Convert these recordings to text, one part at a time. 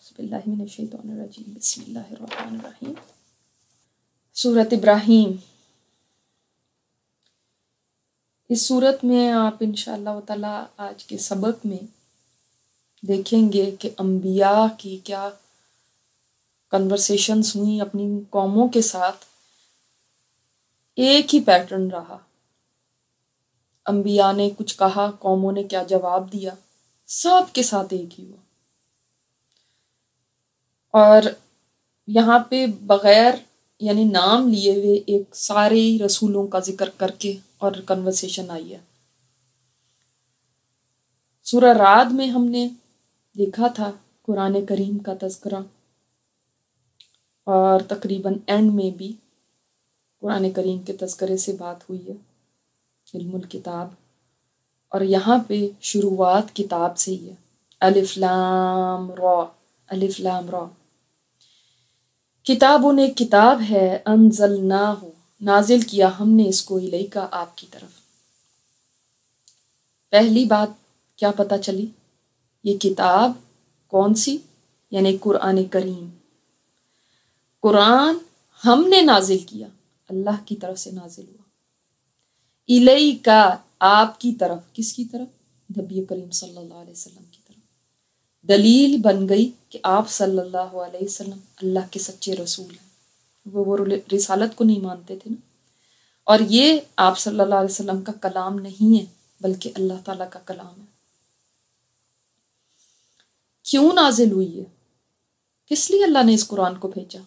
اعوذ باللہ من الشیطان الرجیم بسم اللہ الرحمن الرحیم۔ سورۃ ابراہیم۔ اس سورت میں آپ انشاءاللہ تعالی آج کے سبق میں دیکھیں گے کہ انبیاء کی کیا کنورسیشنز ہوئیں اپنی قوموں کے ساتھ۔ ایک ہی پیٹرن رہا، انبیاء نے کچھ کہا، قوموں نے کیا جواب دیا، سب کے ساتھ ایک ہی ہوا۔ اور یہاں پہ بغیر یعنی نام لیے ہوئے ایک سارے رسولوں کا ذکر کر کے اور کنورسیشن آئی ہے۔ سورہ رعد میں ہم نے دیکھا تھا قرآن کریم کا تذکرہ، اور تقریباً اینڈ میں بھی قرآن کریم کے تذکرے سے بات ہوئی ہے، علم الکتاب۔ اور یہاں پہ شروعات کتاب سے ہی ہے، الف لام را، الف لام را۔ کتابٌ ایک کتاب ہے، انزلناہ نازل کیا ہم نے اس کو الیکا آپ کی طرف۔ پہلی بات کیا پتہ چلی؟ یہ کتاب کون سی؟ یعنی قرآن کریم۔ قرآن ہم نے نازل کیا، اللہ کی طرف سے نازل ہوا۔ الیکا آپ کی طرف، کس کی طرف؟ نبی کریم صلی اللہ علیہ وسلم کی طرف۔ دلیل بن گئی کہ آپ صلی اللہ علیہ وسلم اللہ کے سچے رسول ہیں۔ وہ رسالت کو نہیں مانتے تھے نا، اور یہ آپ صلی اللہ علیہ وسلم کا کلام نہیں ہے بلکہ اللہ تعالیٰ کا کلام ہے۔ کیوں نازل ہوئی ہے؟ کس لیے اللہ نے اس قرآن کو بھیجا؟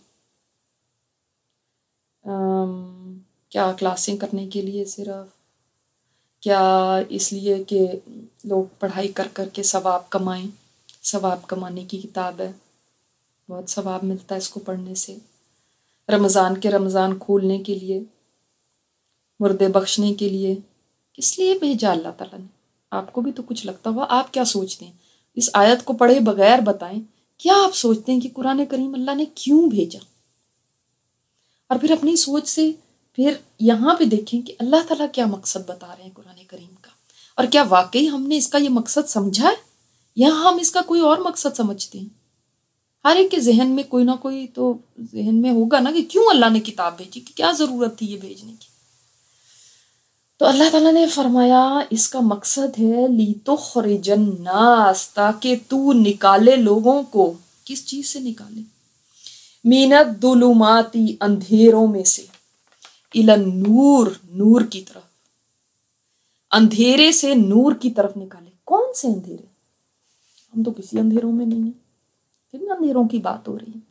کیا کلاسیں کرنے کے لیے صرف؟ کیا اس لیے کہ لوگ پڑھائی کر کر کے ثواب کمائیں؟ ثواب کمانے کی کتاب ہے، بہت ثواب ملتا ہے اس کو پڑھنے سے۔ رمضان کے رمضان کھولنے کے لیے، مردے بخشنے کے لیے، کس لیے بھیجا اللہ تعالیٰ نے؟ آپ کو بھی تو کچھ لگتا ہوا۔ آپ کیا سوچتے ہیں؟ اس آیت کو پڑھے بغیر بتائیں، کیا آپ سوچتے ہیں کہ قرآن کریم اللہ نے کیوں بھیجا؟ اور پھر اپنی سوچ سے پھر یہاں پہ دیکھیں کہ اللہ تعالیٰ کیا مقصد بتا رہے ہیں قرآن کریم کا، اور کیا واقعی ہم نے اس کا یہ مقصد سمجھا ہے یا ہم اس کا کوئی اور مقصد سمجھتے ہیں؟ ہر ایک کے ذہن میں کوئی نہ کوئی تو ذہن میں ہوگا نا کہ کیوں اللہ نے کتاب بھیجی، کہ کیا ضرورت تھی یہ بھیجنے کی۔ تو اللہ تعالیٰ نے فرمایا اس کا مقصد ہے لِتُخْرِجَ النَّاسَ، تاکہ تو نکالے لوگوں کو۔ کس چیز سے نکالے؟ مِنَ الظُّلُمَاتِ، اندھیروں میں سے، إِلَى النُّورِ، نور کی طرف۔ اندھیرے سے نور کی طرف نکالے۔ کون سے اندھیرے؟ ہم تو کسی اندھیروں میں نہیں ہیں، کن اندھیروں کی بات ہو رہی ہے؟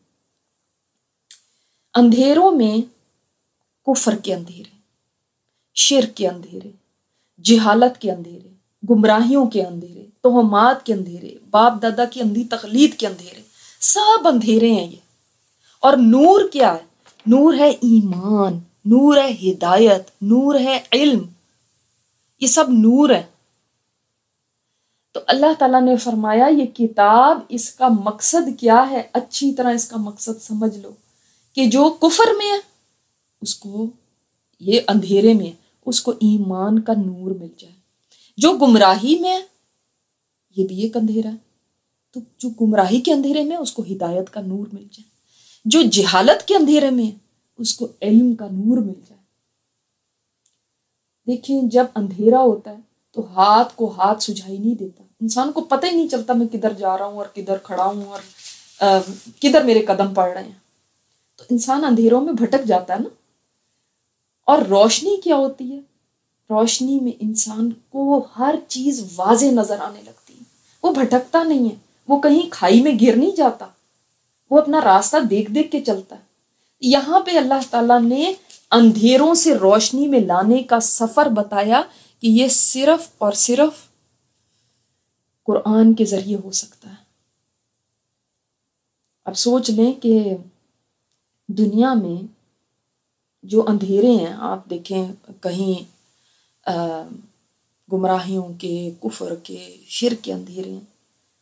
اندھیروں میں کفر کے اندھیرے، شرک کے اندھیرے، جہالت کے اندھیرے، گمراہیوں کے اندھیرے، توہمات کے اندھیرے، باپ دادا کی اندھی تقلید کے اندھیرے، سب اندھیرے ہیں یہ۔ اور نور کیا ہے؟ نور ہے ایمان، نور ہے ہدایت، نور ہے علم، یہ سب نور ہے۔ تو اللہ تعالیٰ نے فرمایا یہ کتاب، اس کا مقصد کیا ہے؟ اچھی طرح اس کا مقصد سمجھ لو کہ جو کفر میں ہے اس کو، یہ اندھیرے میں ہے، اس کو ایمان کا نور مل جائے۔ جو گمراہی میں ہے یہ بھی ایک اندھیرا ہے، تو جو گمراہی کے اندھیرے میں ہے اس کو ہدایت کا نور مل جائے۔ جو جہالت کے اندھیرے میں ہے اس کو علم کا نور مل جائے۔ دیکھیں جب اندھیرا ہوتا ہے تو ہاتھ کو ہاتھ سجھائی نہیں دیتا، انسان کو پتہ ہی نہیں چلتا میں کدھر جا رہا ہوں اور کدھر کھڑا ہوں اور کدھر میرے قدم پڑ رہے ہیں، تو انسان اندھیروں میں بھٹک جاتا ہے نا۔ اور روشنی کیا ہوتی ہے؟ روشنی میں انسان کو ہر چیز واضح نظر آنے لگتی ہے، وہ بھٹکتا نہیں ہے، وہ کہیں کھائی میں گر نہیں جاتا، وہ اپنا راستہ دیکھ دیکھ کے چلتا ہے۔ یہاں پہ اللہ تعالیٰ نے اندھیروں سے روشنی میں لانے کا سفر بتایا کہ یہ صرف اور صرف قرآن کے ذریعے ہو سکتا ہے۔ اب سوچ لیں کہ دنیا میں جو اندھیرے ہیں، آپ دیکھیں کہیں گمراہیوں کے، کفر کے، شرک کے اندھیرے ہیں،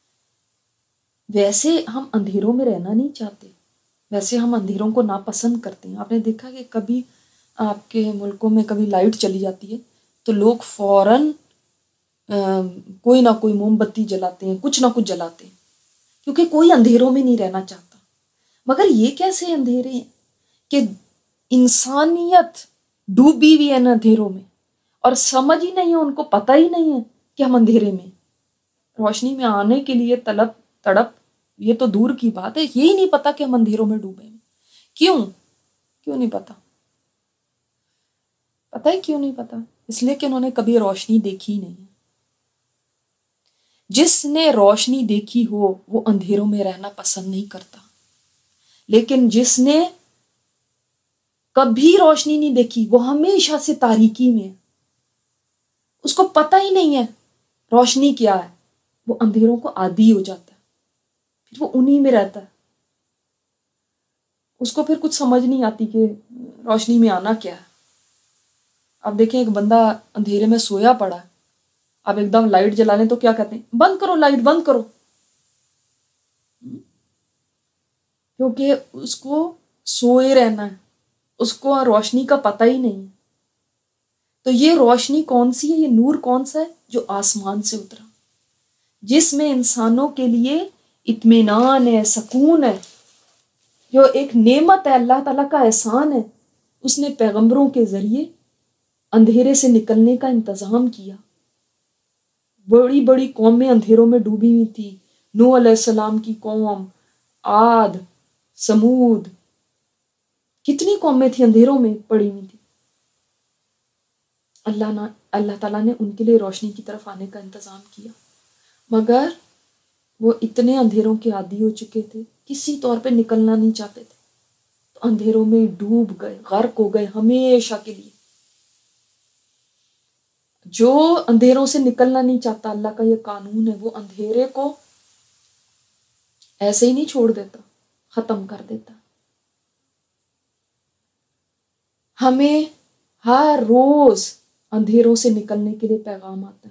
ویسے ہم اندھیروں میں رہنا نہیں چاہتے، ویسے ہم اندھیروں کو ناپسند کرتے ہیں۔ آپ نے دیکھا کہ کبھی آپ کے ملکوں میں کبھی لائٹ چلی جاتی ہے تو لوگ فوراً کوئی نہ کوئی موم بتی جلاتے ہیں، کچھ نہ کچھ جلاتے ہیں، کیونکہ کوئی اندھیروں میں نہیں رہنا چاہتا. مگر یہ کیسے اندھیرے ہیں کہ انسانیت ڈوبی ہوئی ہے ان اندھیروں میں اور سمجھ ہی نہیں ہے، ان کو پتہ ہی نہیں ہے کہ ہم اندھیرے میں. روشنی میں آنے کے لیے طلب تڑپ یہ تو دور کی بات ہے، یہی نہیں پتا کہ ہم اندھیروں میں ڈوبے ہیں. کیوں نہیں پتا؟ پتہ ہے کیوں نہیں پتا؟ اس لیے کہ انہوں نے کبھی روشنی دیکھی ہی نہیں. جس نے روشنی دیکھی ہو وہ اندھیروں میں رہنا پسند نہیں کرتا، لیکن جس نے کبھی روشنی نہیں دیکھی وہ ہمیشہ سے تاریکی میں ہے، اس کو پتہ ہی نہیں ہے روشنی کیا ہے، وہ اندھیروں کو عادی ہو جاتا ہے، پھر وہ انہی میں رہتا ہے. اس کو پھر کچھ سمجھ نہیں آتی کہ روشنی میں آنا کیا ہے. اب دیکھیں ایک بندہ اندھیرے میں سویا پڑا ہے، اب ایک دم لائٹ جلا لیں تو کیا کہتے ہیں؟ بند کرو لائٹ، بند کرو. کیونکہ اس کو سوئے رہنا ہے، اس کو روشنی کا پتہ ہی نہیں. تو یہ روشنی کون سی ہے؟ یہ نور کون سا ہے؟ جو آسمان سے اترا، جس میں انسانوں کے لیے اطمینان ہے، سکون ہے، جو ایک نعمت ہے، اللہ تعالیٰ کا احسان ہے. اس نے پیغمبروں کے ذریعے اندھیرے سے نکلنے کا انتظام کیا. بڑی بڑی قومیں اندھیروں میں ڈوبی ہوئی تھی. نوح علیہ السلام کی قوم، عاد، سمود، کتنی قومیں تھیں اندھیروں میں پڑی ہوئی تھی. اللہ تعالیٰ نے ان کے لیے روشنی کی طرف آنے کا انتظام کیا، مگر وہ اتنے اندھیروں کے عادی ہو چکے تھے، کسی طور پہ نکلنا نہیں چاہتے تھے، تو اندھیروں میں ڈوب گئے، غرق ہو گئے ہمیشہ کے لیے. جو اندھیروں سے نکلنا نہیں چاہتا، اللہ کا یہ قانون ہے، وہ اندھیرے کو ایسے ہی نہیں چھوڑ دیتا، ختم کر دیتا. ہمیں ہر روز اندھیروں سے نکلنے کے لیے پیغام آتا ہے.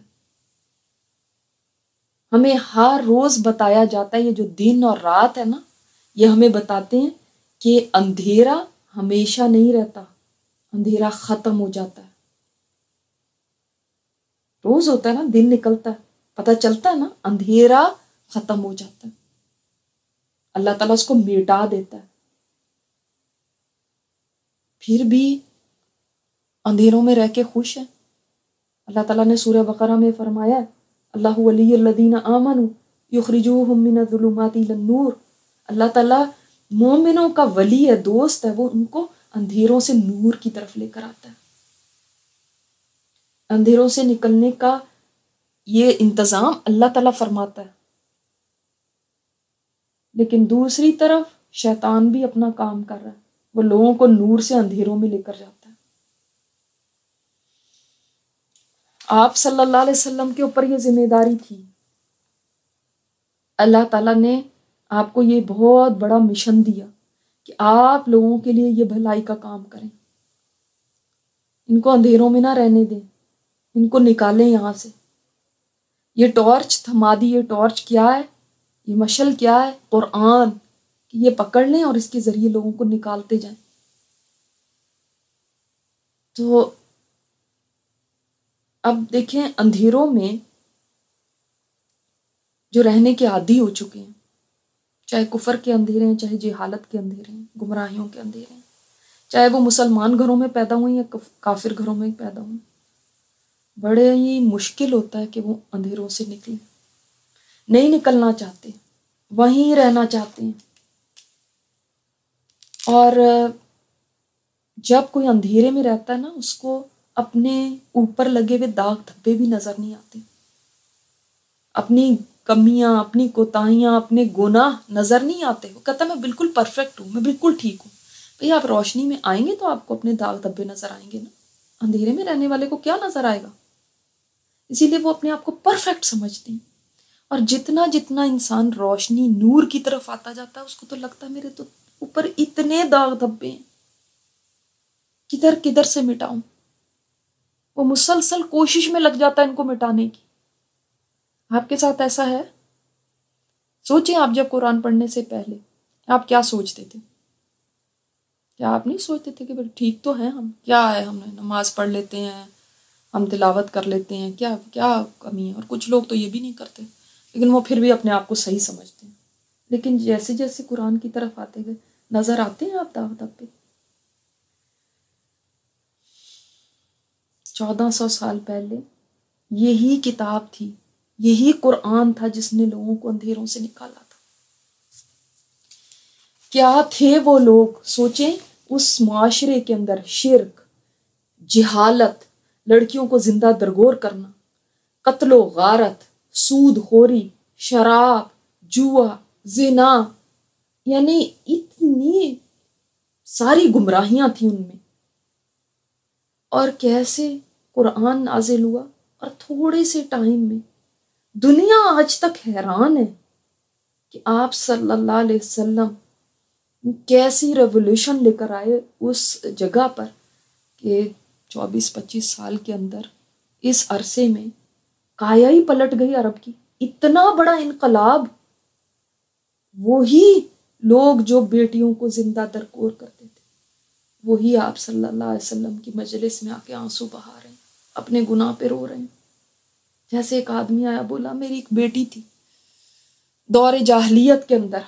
ہمیں ہر روز بتایا جاتا ہے، یہ جو دن اور رات ہے نا، یہ ہمیں بتاتے ہیں کہ اندھیرا ہمیشہ نہیں رہتا، اندھیرا ختم ہو جاتا ہے. روز ہوتا ہے نا، دن نکلتا ہے، پتہ چلتا ہے نا، اندھیرا ختم ہو جاتا ہے، اللہ تعالیٰ اس کو مٹا دیتا ہے. پھر بھی اندھیروں میں رہ کے خوش ہے. اللہ تعالیٰ نے سورہ بقرہ میں فرمایا، اللہ ولی الذین آمنوا یخرجوہم من الظلمات الی النور. اللہ تعالیٰ مومنوں کا ولی ہے، دوست ہے، وہ ان کو اندھیروں سے نور کی طرف لے کر آتا ہے. اندھیروں سے نکلنے کا یہ انتظام اللہ تعالیٰ فرماتا ہے، لیکن دوسری طرف شیطان بھی اپنا کام کر رہا ہے، وہ لوگوں کو نور سے اندھیروں میں لے کر جاتا ہے. آپ صلی اللہ علیہ وسلم کے اوپر یہ ذمہ داری تھی. اللہ تعالیٰ نے آپ کو یہ بہت بڑا مشن دیا کہ آپ لوگوں کے لیے یہ بھلائی کا کام کریں، ان کو اندھیروں میں نہ رہنے دیں، ان کو نکالیں یہاں سے. یہ ٹارچ تھما دی، یہ ٹارچ کیا ہے؟ یہ مشل کیا ہے؟ قرآن، کہ یہ پکڑ لیں اور اس کے ذریعے لوگوں کو نکالتے جائیں. تو اب دیکھیں اندھیروں میں جو رہنے کے عادی ہو چکے ہیں، چاہے کفر کے اندھیرے ہیں، چاہے جہالت کے اندھیرے ہیں، گمراہیوں کے اندھیرے ہیں، چاہے وہ مسلمان گھروں میں پیدا ہوئیں یا کافر گھروں میں پیدا ہوئیں، بڑے ہی مشکل ہوتا ہے کہ وہ اندھیروں سے نکلیں. نہیں نکلنا چاہتے، وہیں رہنا چاہتے ہیں. اور جب کوئی اندھیرے میں رہتا ہے نا، اس کو اپنے اوپر لگے ہوئے داغ دھبے بھی نظر نہیں آتے، اپنی کمیاں، اپنی کوتاہیاں، اپنے گناہ نظر نہیں آتے. وہ کہتا ہے میں بالکل پرفیکٹ ہوں، میں بالکل ٹھیک ہوں. بھئی آپ روشنی میں آئیں گے تو آپ کو اپنے داغ دھبے نظر آئیں گے نا. اندھیرے میں رہنے والے کو کیا نظر آئے گا؟ اسی لیے وہ اپنے آپ کو پرفیکٹ سمجھتے ہیں. اور جتنا جتنا انسان روشنی، نور کی طرف آتا جاتا ہے، اس کو تو لگتا ہے میرے تو اوپر اتنے داغ دھبے ہیں، کدھر کدھر سے مٹاؤں. وہ مسلسل کوشش میں لگ جاتا ہے ان کو مٹانے کی. آپ کے ساتھ ایسا ہے؟ سوچیں آپ جب قرآن پڑھنے سے پہلے آپ کیا سوچتے تھے؟ کیا آپ نہیں سوچتے تھے کہ بھئی ٹھیک تو ہیں ہم، کیا ہے، ہم نے نماز پڑھ لیتے ہیں، ہم تلاوت کر لیتے ہیں، کیا کیا کمی ہے؟ اور کچھ لوگ تو یہ بھی نہیں کرتے، لیکن وہ پھر بھی اپنے آپ کو صحیح سمجھتے ہیں. لیکن جیسے جیسے قرآن کی طرف آتے گئے نظر آتے ہیں آپ دعوت پہ. 1400 سال پہلے یہی کتاب تھی، یہی قرآن تھا جس نے لوگوں کو اندھیروں سے نکالا تھا. کیا تھے وہ لوگ؟ سوچیں، اس معاشرے کے اندر شرک، جہالت، لڑکیوں کو زندہ درگور کرنا، قتل و غارت، سود خوری، شراب، جوا، زنا، یعنی اتنی ساری گمراہیاں تھیں ان میں. اور کیسے قرآن نازل ہوا اور تھوڑے سے ٹائم میں دنیا آج تک حیران ہے کہ آپ صلی اللہ علیہ وسلم کیسی ریولیوشن لے کر آئے اس جگہ پر کہ 24-25 سال کے اندر اس عرصے میں کایا ہی پلٹ گئی عرب کی. اتنا بڑا انقلاب. وہی لوگ جو بیٹیوں کو زندہ درکور کرتے تھے وہی آپ صلی اللہ علیہ وسلم کی مجلس میں آ کے آنسو بہا رہے ہیں، اپنے گناہ پہ رو رہے ہیں. جیسے ایک آدمی آیا بولا میری ایک بیٹی تھی دور جاہلیت کے اندر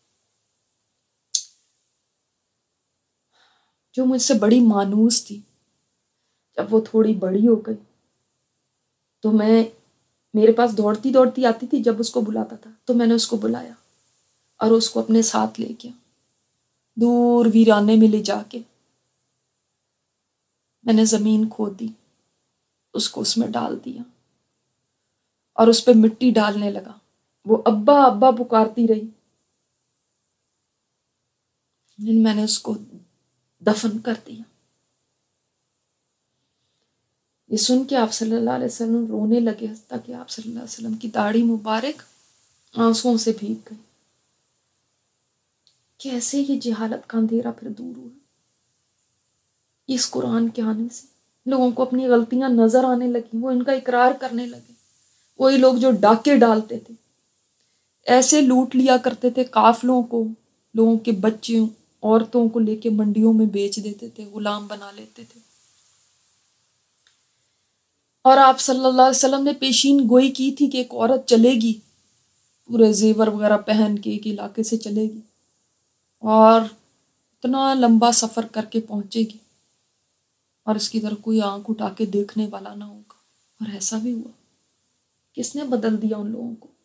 جو مجھ سے بڑی مانوس تھی. جب وہ تھوڑی بڑی ہو گئی تو میں میرے پاس دوڑتی دوڑتی آتی تھی. جب اس کو بلاتا تھا تو میں نے اس کو بلایا اور اس کو اپنے ساتھ لے گیا دور ویرانے میں لے جا کے. میں نے زمین کھود دی، اس کو اس میں ڈال دیا اور اس پہ مٹی ڈالنے لگا. وہ ابا ابا پکارتی رہی. میں نے اس کو دفن کر دیا. یہ سن کے آپ صلی اللہ علیہ وسلم رونے لگے تاکہ آپ صلی اللہ علیہ وسلم کی داڑھی مبارک آنسوؤں سے بھیگ گئی. کیسے یہ جہالت کا اندھیرا پھر دور ہوا اس قرآن کے آنے سے. لوگوں کو اپنی غلطیاں نظر آنے لگیں، وہ ان کا اقرار کرنے لگے. وہی لوگ جو ڈاکے ڈالتے تھے، ایسے لوٹ لیا کرتے تھے قافلوں کو، لوگوں کے بچے عورتوں کو لے کے منڈیوں میں بیچ دیتے تھے، غلام بنا لیتے تھے. اور آپ صلی اللہ علیہ وسلم نے پیشین گوئی کی تھی کہ ایک عورت چلے گی پورے زیور وغیرہ پہن کے ایک علاقے سے چلے گی اور اتنا لمبا سفر کر کے پہنچے گی اور اس کی طرف کوئی آنکھ اٹھا کے دیکھنے والا نہ ہوگا. اور ایسا بھی ہوا. کس نے بدل دیا ان لوگوں کو؟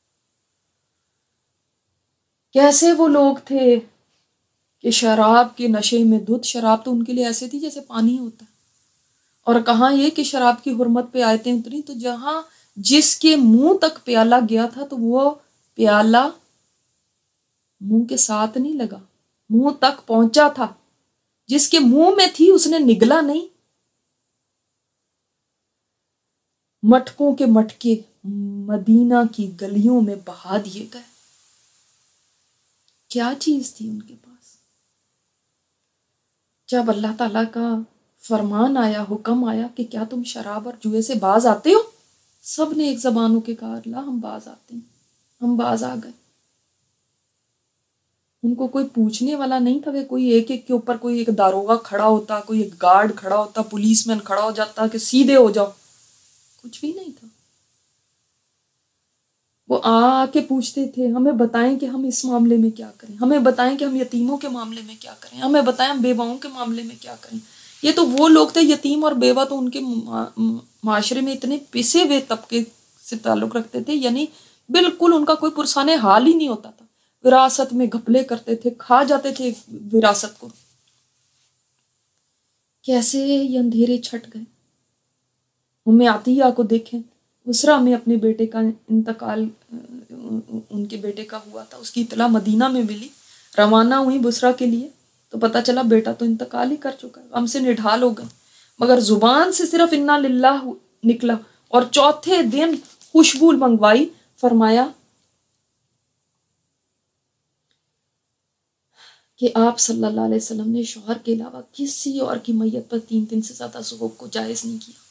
کیسے وہ لوگ تھے کہ شراب کے نشے میں دھت. شراب تو ان کے لیے ایسے تھی جیسے پانی ہوتا ہے. اور کہاں یہ کہ شراب کی حرمت پہ آیتیں اتری تو جہاں جس کے منہ تک پیالہ گیا تھا تو وہ پیالہ منہ کے ساتھ نہیں لگا، منہ تک پہنچا تھا. جس کے منہ میں تھی اس نے نگلا نہیں. مٹکوں کے مٹکے مدینہ کی گلیوں میں بہا دیے گئے. کیا چیز تھی ان کے پاس؟ جب اللہ تعالیٰ کا فرمان آیا، حکم آیا کہ کیا تم شراب اور جوئے سے باز آتے ہو، سب نے ایک زبان ہو کے کہا اللہ ہم باز آتے ہیں. ہم باز آ گئے. ان کو کوئی پوچھنے والا نہیں تھا کہ کوئی ایک ایک کے اوپر کوئی ایک داروغہ کھڑا ہوتا، کوئی ایک گارڈ کھڑا ہوتا، پولیس مین کھڑا ہو جاتا کہ سیدھے ہو جاؤ. کچھ بھی نہیں تھا. وہ آ کے پوچھتے تھے ہمیں بتائیں کہ ہم اس معاملے میں کیا کریں، ہمیں بتائیں کہ ہم یتیموں کے معاملے میں کیا کریں، ہمیں بتائیں ہم بیواؤں کے معاملے میں کیا کریں. یہ تو وہ لوگ تھے یتیم اور بیوہ تو ان کے معاشرے میں اتنے پسے ہوئے طبقے سے تعلق رکھتے تھے، یعنی بالکل ان کا کوئی پرسان حال ہی نہیں ہوتا تھا. وراثت میں گھپلے کرتے تھے، کھا جاتے تھے وراثت کو. کیسے یہ اندھیرے چھٹ گئے. ام عطیہ کو دیکھیں، بسرا میں اپنے بیٹے کا انتقال ان کے بیٹے کا ہوا تھا. اس کی اطلاع مدینہ میں ملی، روانہ ہوئی بسرا کے لیے تو پتہ چلا بیٹا تو انتقال ہی کر چکا ہے. غم سے نڈھال ہو گئے، مگر زبان سے صرف انا للہ نکلا. اور چوتھے دن خوشبو منگوائی، فرمایا کہ آپ صلی اللہ علیہ وسلم نے شوہر کے علاوہ کسی اور کی میت پر 3 دن سے زیادہ سوگ کو جائز نہیں کیا.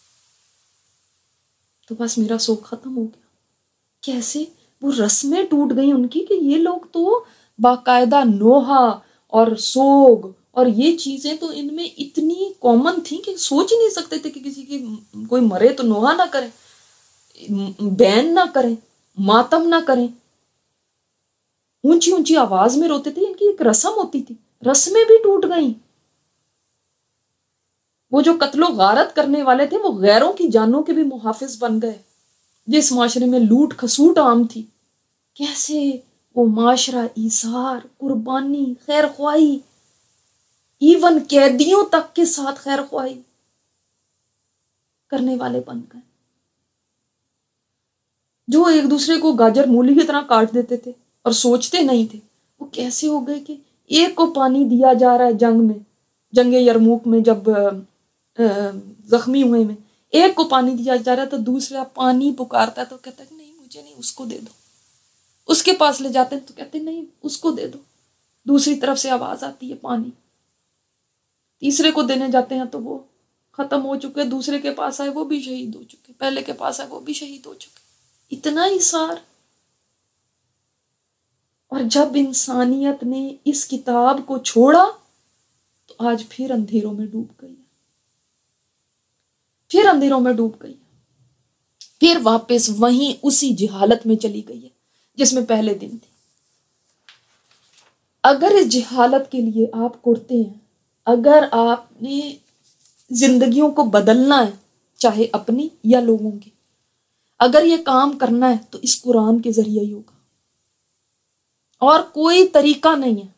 تو بس میرا سوگ ختم ہو گیا. کیسے وہ رسمیں ٹوٹ گئی ان کی کہ یہ لوگ تو باقاعدہ نوحہ اور سوگ اور یہ چیزیں تو ان میں اتنی کامن تھیں کہ سوچ ہی نہیں سکتے تھے کہ کسی کی کوئی مرے تو نوحہ نہ کریں، بین نہ کریں، ماتم نہ کریں. اونچی اونچی آواز میں روتے تھے. ان کی ایک رسم ہوتی تھی, رسمیں بھی ٹوٹ گئیں. وہ جو قتل و غارت کرنے والے تھے وہ غیروں کی جانوں کے بھی محافظ بن گئے. جس معاشرے میں لوٹ کھسوٹ عام تھی, کیسے وہ معاشرہ ایثار, قربانی, خیر خواہی, ایون قیدیوں تک کے ساتھ خیر خواہی کرنے والے بن گئے, جو ایک دوسرے کو گاجر مولی کی طرح کاٹ دیتے تھے اور سوچتے نہیں تھے, وہ کیسے ہو گئے کہ ایک کو پانی دیا جا رہا ہے جنگ میں, جنگ یرموک میں جب زخمی ہوئے میں ایک کو پانی دیا جا رہا ہے تو دوسرا پانی پکارتا ہے تو کہتا ہے نہیں مجھے نہیں, اس کو دے دو. اس کے پاس لے جاتے ہیں تو کہتے ہیں نہیں اس کو دے دو. دوسری طرف سے آواز آتی ہے پانی. تیسرے کو دینے جاتے ہیں تو وہ ختم ہو چکے, دوسرے کے پاس آئے وہ بھی شہید ہو چکے, پہلے کے پاس آئے وہ بھی شہید ہو چکے. اتنا ایثار. اور جب انسانیت نے اس کتاب کو چھوڑا تو آج پھر اندھیروں میں ڈوب گئی, پھر اندھیروں میں ڈوب گئی, پھر واپس وہیں اسی جہالت میں چلی گئی ہے جس میں پہلے دن تھی. اگر اس جہالت کے لیے آپ کڑتے ہیں, اگر آپ نے زندگیوں کو بدلنا ہے چاہے اپنی یا لوگوں کی, اگر یہ کام کرنا ہے تو اس قرآن کے ذریعے ہی ہوگا, اور کوئی طریقہ نہیں ہے.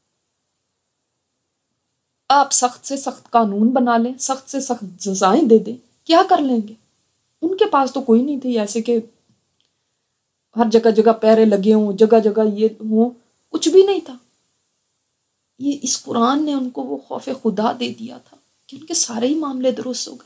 آپ سخت سے سخت قانون بنا لیں, سخت سے سخت سزائیں دے دیں, کیا کر لیں گے؟ ان کے پاس تو کوئی نہیں تھی ایسے کہ ہر جگہ جگہ پیرے لگے ہوں, جگہ جگہ یہ ہوں, کچھ بھی نہیں تھا. یہ اس قرآن نے ان کو وہ خوف خدا دے دیا تھا کہ ان کے سارے ہی معاملے درست ہو گئے.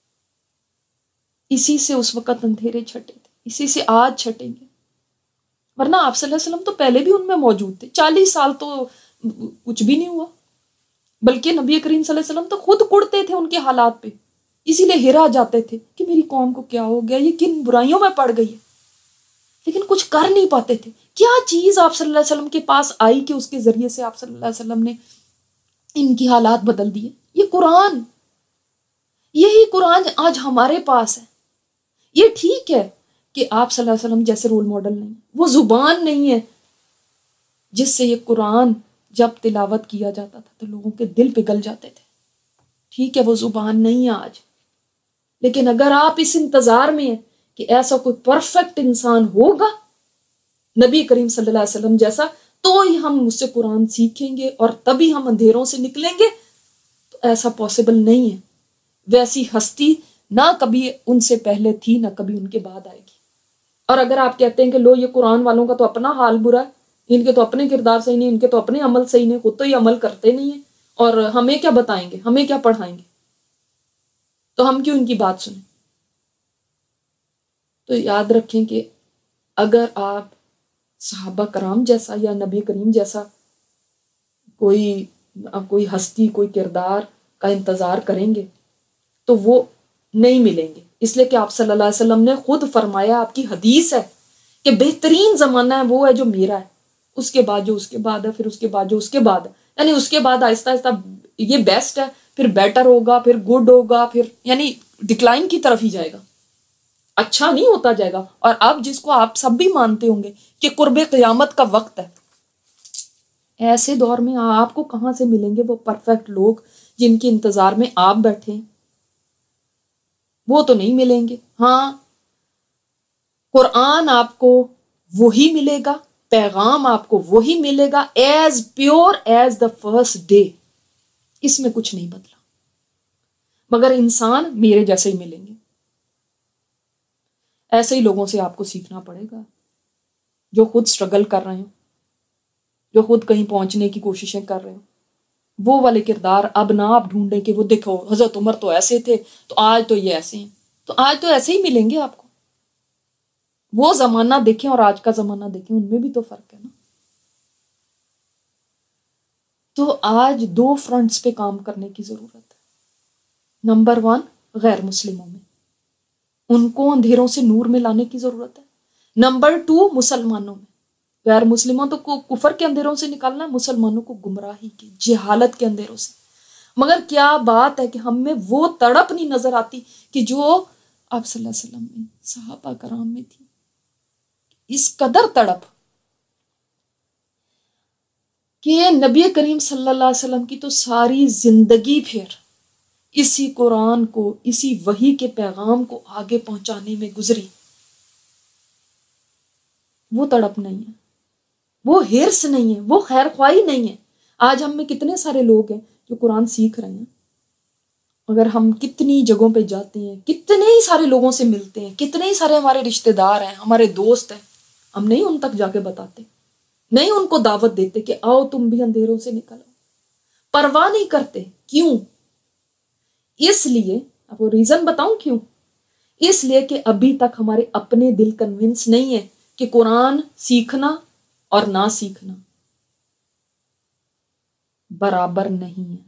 اسی سے اس وقت اندھیرے چھٹے تھے, اسی سے آج چھٹیں گے. ورنہ آپ صلی اللہ علیہ وسلم تو پہلے بھی ان میں موجود تھے, 40 سال تو کچھ بھی نہیں ہوا. بلکہ نبی کریم صلی اللہ علیہ وسلم تو خود کڑتے تھے ان کے حالات پہ, اسی لیے ہرا جاتے تھے کہ میری قوم کو کیا ہو گیا, یہ کن برائیوں میں پڑ گئی ہے, لیکن کچھ کر نہیں پاتے تھے. کیا چیز آپ صلی اللہ علیہ وسلم کے پاس آئی کہ اس کے ذریعے سے آپ صلی اللہ علیہ وسلم نے ان کی حالات بدل دیے؟ یہ قرآن, یہی قرآن آج ہمارے پاس ہے. یہ ٹھیک ہے کہ آپ صلی اللہ علیہ وسلم جیسے رول ماڈل نہیں, وہ زبان نہیں ہے جس سے یہ قرآن جب تلاوت کیا جاتا تھا تو لوگوں کے دل پگھل جاتے تھے. ٹھیک ہے وہ زبان نہیں ہے آج, لیکن اگر آپ اس انتظار میں ہیں کہ ایسا کوئی پرفیکٹ انسان ہوگا نبی کریم صلی اللہ علیہ وسلم جیسا, تو ہی ہم اس سے قرآن سیکھیں گے اور تبھی ہم اندھیروں سے نکلیں گے, تو ایسا پاسبل نہیں ہے. ویسی ہستی نہ کبھی ان سے پہلے تھی نہ کبھی ان کے بعد آئے گی. اور اگر آپ کہتے ہیں کہ لو یہ قرآن والوں کا تو اپنا حال برا ہے, ان کے تو اپنے کردار صحیح نہیں, ان کے تو اپنے عمل صحیح نہیں, خود تو یہ عمل کرتے نہیں ہیں, اور ہمیں کیا بتائیں گے, ہمیں کیا پڑھائیں گے, تو ہم کیوں ان کی بات سنیں؟ تو یاد رکھیں کہ اگر آپ صحابہ کرام جیسا یا نبی کریم جیسا کوئی ہستی, کوئی کردار کا انتظار کریں گے تو وہ نہیں ملیں گے. اس لیے کہ آپ صلی اللہ علیہ وسلم نے خود فرمایا, آپ کی حدیث ہے کہ بہترین زمانہ ہے وہ ہے جو میرا ہے, اس کے بعد جو اس کے بعد ہے, پھر اس کے بعد جو اس کے بعد ہے, یعنی اس کے بعد آہستہ آہستہ یہ بیسٹ ہے, پھر بیٹر ہوگا, پھر گڈ ہوگا, پھر یعنی ڈکلائن کی طرف ہی جائے گا, اچھا نہیں ہوتا جائے گا. اور اب جس کو آپ سب بھی مانتے ہوں گے کہ قرب قیامت کا وقت ہے, ایسے دور میں آپ کو کہاں سے ملیں گے وہ پرفیکٹ لوگ جن کے انتظار میں آپ بیٹھے ہیں؟ وہ تو نہیں ملیں گے. ہاں قرآن آپ کو وہی ملے گا, پیغام آپ کو وہی ملے گا, as pure as the first day, اس میں کچھ نہیں بدلا, مگر انسان میرے جیسے ہی ملیں گے. ایسے ہی لوگوں سے آپ کو سیکھنا پڑے گا جو خود سٹرگل کر رہے ہیں, جو خود کہیں پہنچنے کی کوششیں کر رہے ہیں. وہ والے کردار اب نہ آپ ڈھونڈیں کہ وہ دیکھو حضرت عمر تو ایسے تھے تو آج تو یہ ایسے ہیں, تو آج تو ایسے ہی ملیں گے آپ کو. وہ زمانہ دیکھیں اور آج کا زمانہ دیکھیں, ان میں بھی تو فرق ہے نا. تو آج 2 فرنٹس پہ کام کرنے کی ضرورت ہے. نمبر 1 غیر مسلموں میں, ان کو اندھیروں سے نور میں لانے کی ضرورت ہے. نمبر 2 مسلمانوں میں, غیر مسلموں تو کفر کے اندھیروں سے نکالنا ہے, مسلمانوں کو گمراہی کی جہالت کے اندھیروں سے. مگر کیا بات ہے کہ ہم میں وہ تڑپ نہیں نظر آتی کہ جو آپ صلی اللہ علیہ وسلم میں, صحابہ کرام میں تھی. اس قدر تڑپ کہ نبی کریم صلی اللہ علیہ وسلم کی تو ساری زندگی پھر اسی قرآن کو، اسی وحی کے پیغام کو آگے پہنچانے میں گزری. وہ تڑپ نہیں ہے، وہ ہرس نہیں ہے، وہ خیر خواہی نہیں ہے. آج ہم میں کتنے سارے لوگ ہیں جو قرآن سیکھ رہے ہیں، اگر ہم کتنی جگہوں پہ جاتے ہیں، کتنے ہی سارے لوگوں سے ملتے ہیں، کتنے ہی سارے ہمارے رشتہ دار ہیں، ہمارے دوست ہیں، ہم نہیں ان تک جا کے بتاتے، نہیں ان کو دعوت دیتے کہ آؤ تم بھی اندھیروں سے نکلو. پرواہ نہیں کرتے. کیوں؟ اس لیے، اب وہ ریزن بتاؤں کیوں. اس لیے کہ ابھی تک ہمارے اپنے دل کنونس نہیں ہے کہ قرآن سیکھنا اور نہ سیکھنا برابر نہیں ہے.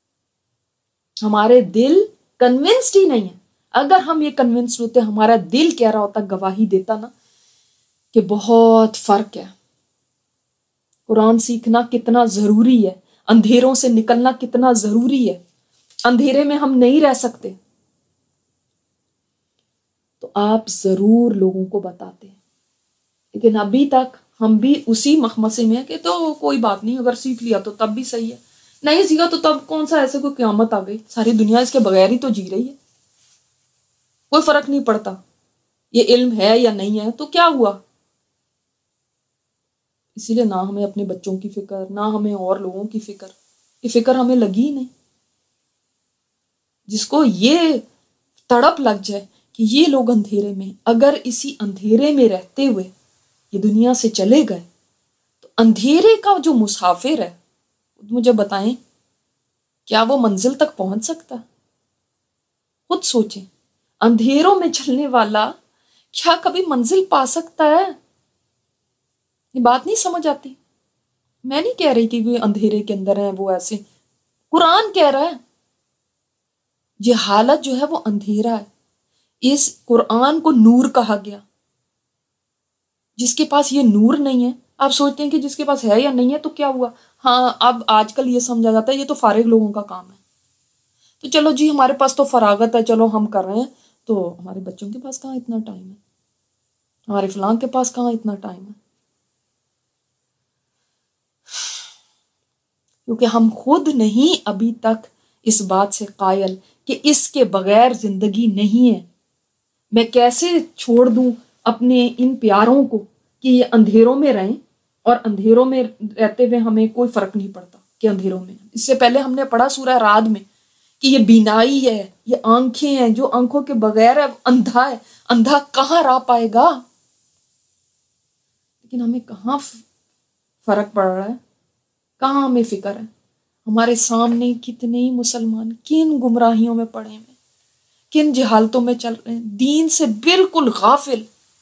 ہمارے دل کنونسڈ ہی نہیں ہے. اگر ہم یہ کنونسڈ ہوتے، ہمارا دل کہہ رہا ہوتا، گواہی دیتا نا کہ بہت فرق ہے، قرآن سیکھنا کتنا ضروری ہے، اندھیروں سے نکلنا کتنا ضروری ہے، اندھیرے میں ہم نہیں رہ سکتے، تو آپ ضرور لوگوں کو بتاتے ہیں. لیکن ابھی تک ہم بھی اسی مخمصے میں ہیں کہ تو کوئی بات نہیں، اگر سیکھ لیا تو تب بھی صحیح ہے، نہیں سیکھا تو تب کون سا ایسے کوئی قیامت آ گئی، ساری دنیا اس کے بغیر ہی تو جی رہی ہے، کوئی فرق نہیں پڑتا. یہ علم ہے یا نہیں ہے تو کیا ہوا. اسی لیے نہ ہمیں اپنے بچوں کی فکر، نہ ہمیں اور لوگوں کی فکر، یہ فکر ہمیں لگی ہی نہیں. جس کو یہ تڑپ لگ جائے کہ یہ لوگ اندھیرے میں، اگر اسی اندھیرے میں رہتے ہوئے یہ دنیا سے چلے گئے تو اندھیرے کا جو مسافر ہے، مجھے بتائیں کیا وہ منزل تک پہنچ سکتا؟ خود سوچیں، اندھیروں میں چلنے والا کیا کبھی منزل پا سکتا ہے؟ یہ بات نہیں سمجھ آتی. میں نہیں کہہ رہی کہ وہ اندھیرے کے اندر ہیں، وہ ایسے، قرآن کہہ رہا ہے یہ حالت جو ہے وہ اندھیرا ہے. اس قرآن کو نور کہا گیا. جس کے پاس یہ نور نہیں ہے، آپ سوچتے ہیں کہ جس کے پاس ہے یا نہیں ہے تو کیا ہوا. ہاں اب آج کل یہ سمجھا جاتا ہے یہ تو فارغ لوگوں کا کام ہے، تو چلو جی ہمارے پاس تو فراغت ہے، چلو ہم کر رہے ہیں. تو ہمارے بچوں کے پاس کہاں اتنا ٹائم ہے، ہمارے فلاں کے پاس کہاں اتنا ٹائم ہے. کیونکہ ہم خود نہیں ابھی تک اس بات سے قائل کہ اس کے بغیر زندگی نہیں ہے. میں کیسے چھوڑ دوں اپنے ان پیاروں کو کہ یہ اندھیروں میں رہیں، اور اندھیروں میں رہتے ہوئے ہمیں کوئی فرق نہیں پڑتا کہ اندھیروں میں. اس سے پہلے ہم نے پڑھا سورہ رعد میں کہ یہ بینائی ہے، یہ آنکھیں ہیں، جو آنکھوں کے بغیر ہے اندھا ہے. اندھا کہاں راہ پائے گا؟ لیکن ہمیں کہاں فرق پڑ رہا ہے، کہاں ہمیں فکر ہے. ہمارے سامنے کتنے ہی مسلمان کن گمراہیوں میں پڑے ہیں، کن جہالتوں میں چل رہے ہیں، دین سے بالکل غافل،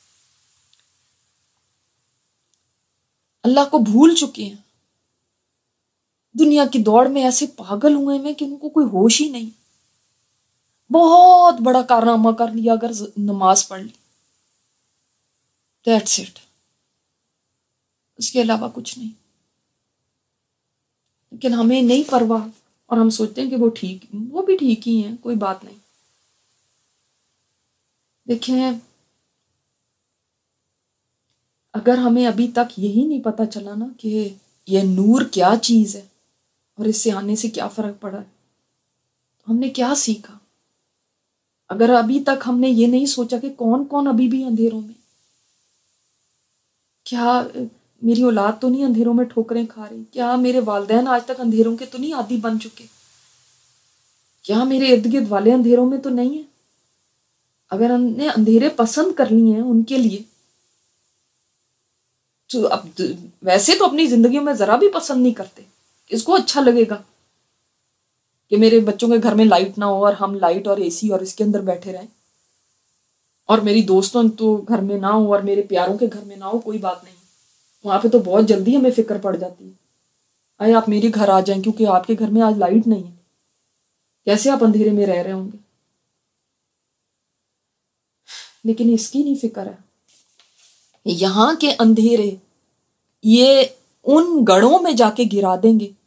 اللہ کو بھول چکے ہیں، دنیا کی دوڑ میں ایسے پاگل ہوئے ہیں کہ ان کو کوئی ہوش ہی نہیں. بہت بڑا کارنامہ کر لیا اگر نماز پڑھ لی، دیٹس اٹ، اس کے علاوہ کچھ نہیں. لیکن ہمیں نہیں پرواہ، اور ہم سوچتے ہیں کہ وہ بھی ٹھیک ہی ہیں، کوئی بات نہیں. دیکھیں، اگر ہمیں ابھی تک یہی نہیں پتا چلا نا کہ یہ نور کیا چیز ہے اور اس سے آنے سے کیا فرق پڑا ہے، تو ہم نے کیا سیکھا؟ اگر ابھی تک ہم نے یہ نہیں سوچا کہ کون کون ابھی بھی اندھیروں میں، کیا میری اولاد تو نہیں اندھیروں میں ٹھوکریں کھا رہی، کیا میرے والدین آج تک اندھیروں کے تو نہیں عادی بن چکے، کیا میرے ارد گرد والے اندھیروں میں تو نہیں ہیں. اگر ہم نے اندھیرے پسند کر لیے ہیں ان کے لیے، تو اب ویسے تو اپنی زندگیوں میں ذرا بھی پسند نہیں کرتے. اس کو اچھا لگے گا کہ میرے بچوں کے گھر میں لائٹ نہ ہو اور ہم لائٹ اور اے سی اور اس کے اندر بیٹھے رہیں، اور میری دوستوں تو گھر میں نہ ہو اور میرے پیاروں کے گھر میں نہ ہو، کوئی بات نہیں. وہاں پہ تو بہت جلدی ہمیں فکر پڑ جاتی ہے، آئے آپ میرے گھر آ جائیں کیونکہ آپ کے گھر میں آج لائٹ نہیں ہے، کیسے آپ اندھیرے میں رہ رہے ہوں گے. لیکن اس کی نہیں فکر ہے. یہاں کے اندھیرے یہ ان گڑھوں میں جا کے گرا دیں گے،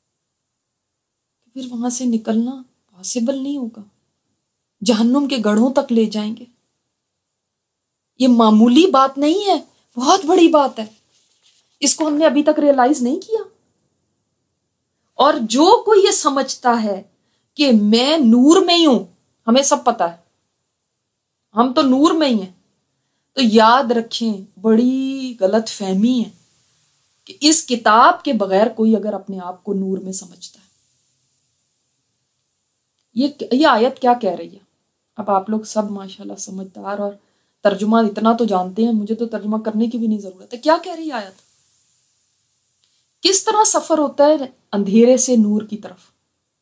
پھر وہاں سے نکلنا پاسبل نہیں ہوگا، جہنم کے گڑھوں تک لے جائیں گے. یہ معمولی بات نہیں ہے، بہت بڑی بات ہے. اس کو ہم نے ابھی تک ریئلائز نہیں کیا. اور جو کوئی یہ سمجھتا ہے کہ میں نور میں ہی ہوں، ہمیں سب پتا ہے ہم تو نور میں ہی ہیں، تو یاد رکھیں بڑی غلط فہمی ہے کہ اس کتاب کے بغیر کوئی اگر اپنے آپ کو نور میں سمجھتا ہے۔ یہ آیت کیا کہہ رہی ہے؟ اب آپ لوگ سب ماشاءاللہ سمجھدار اور ترجمہ اتنا تو جانتے ہیں، مجھے تو ترجمہ کرنے کی بھی نہیں ضرورت ہے۔ کیا کہہ رہی ہے آیت؟ کس طرح سفر ہوتا ہے اندھیرے سے نور کی طرف؟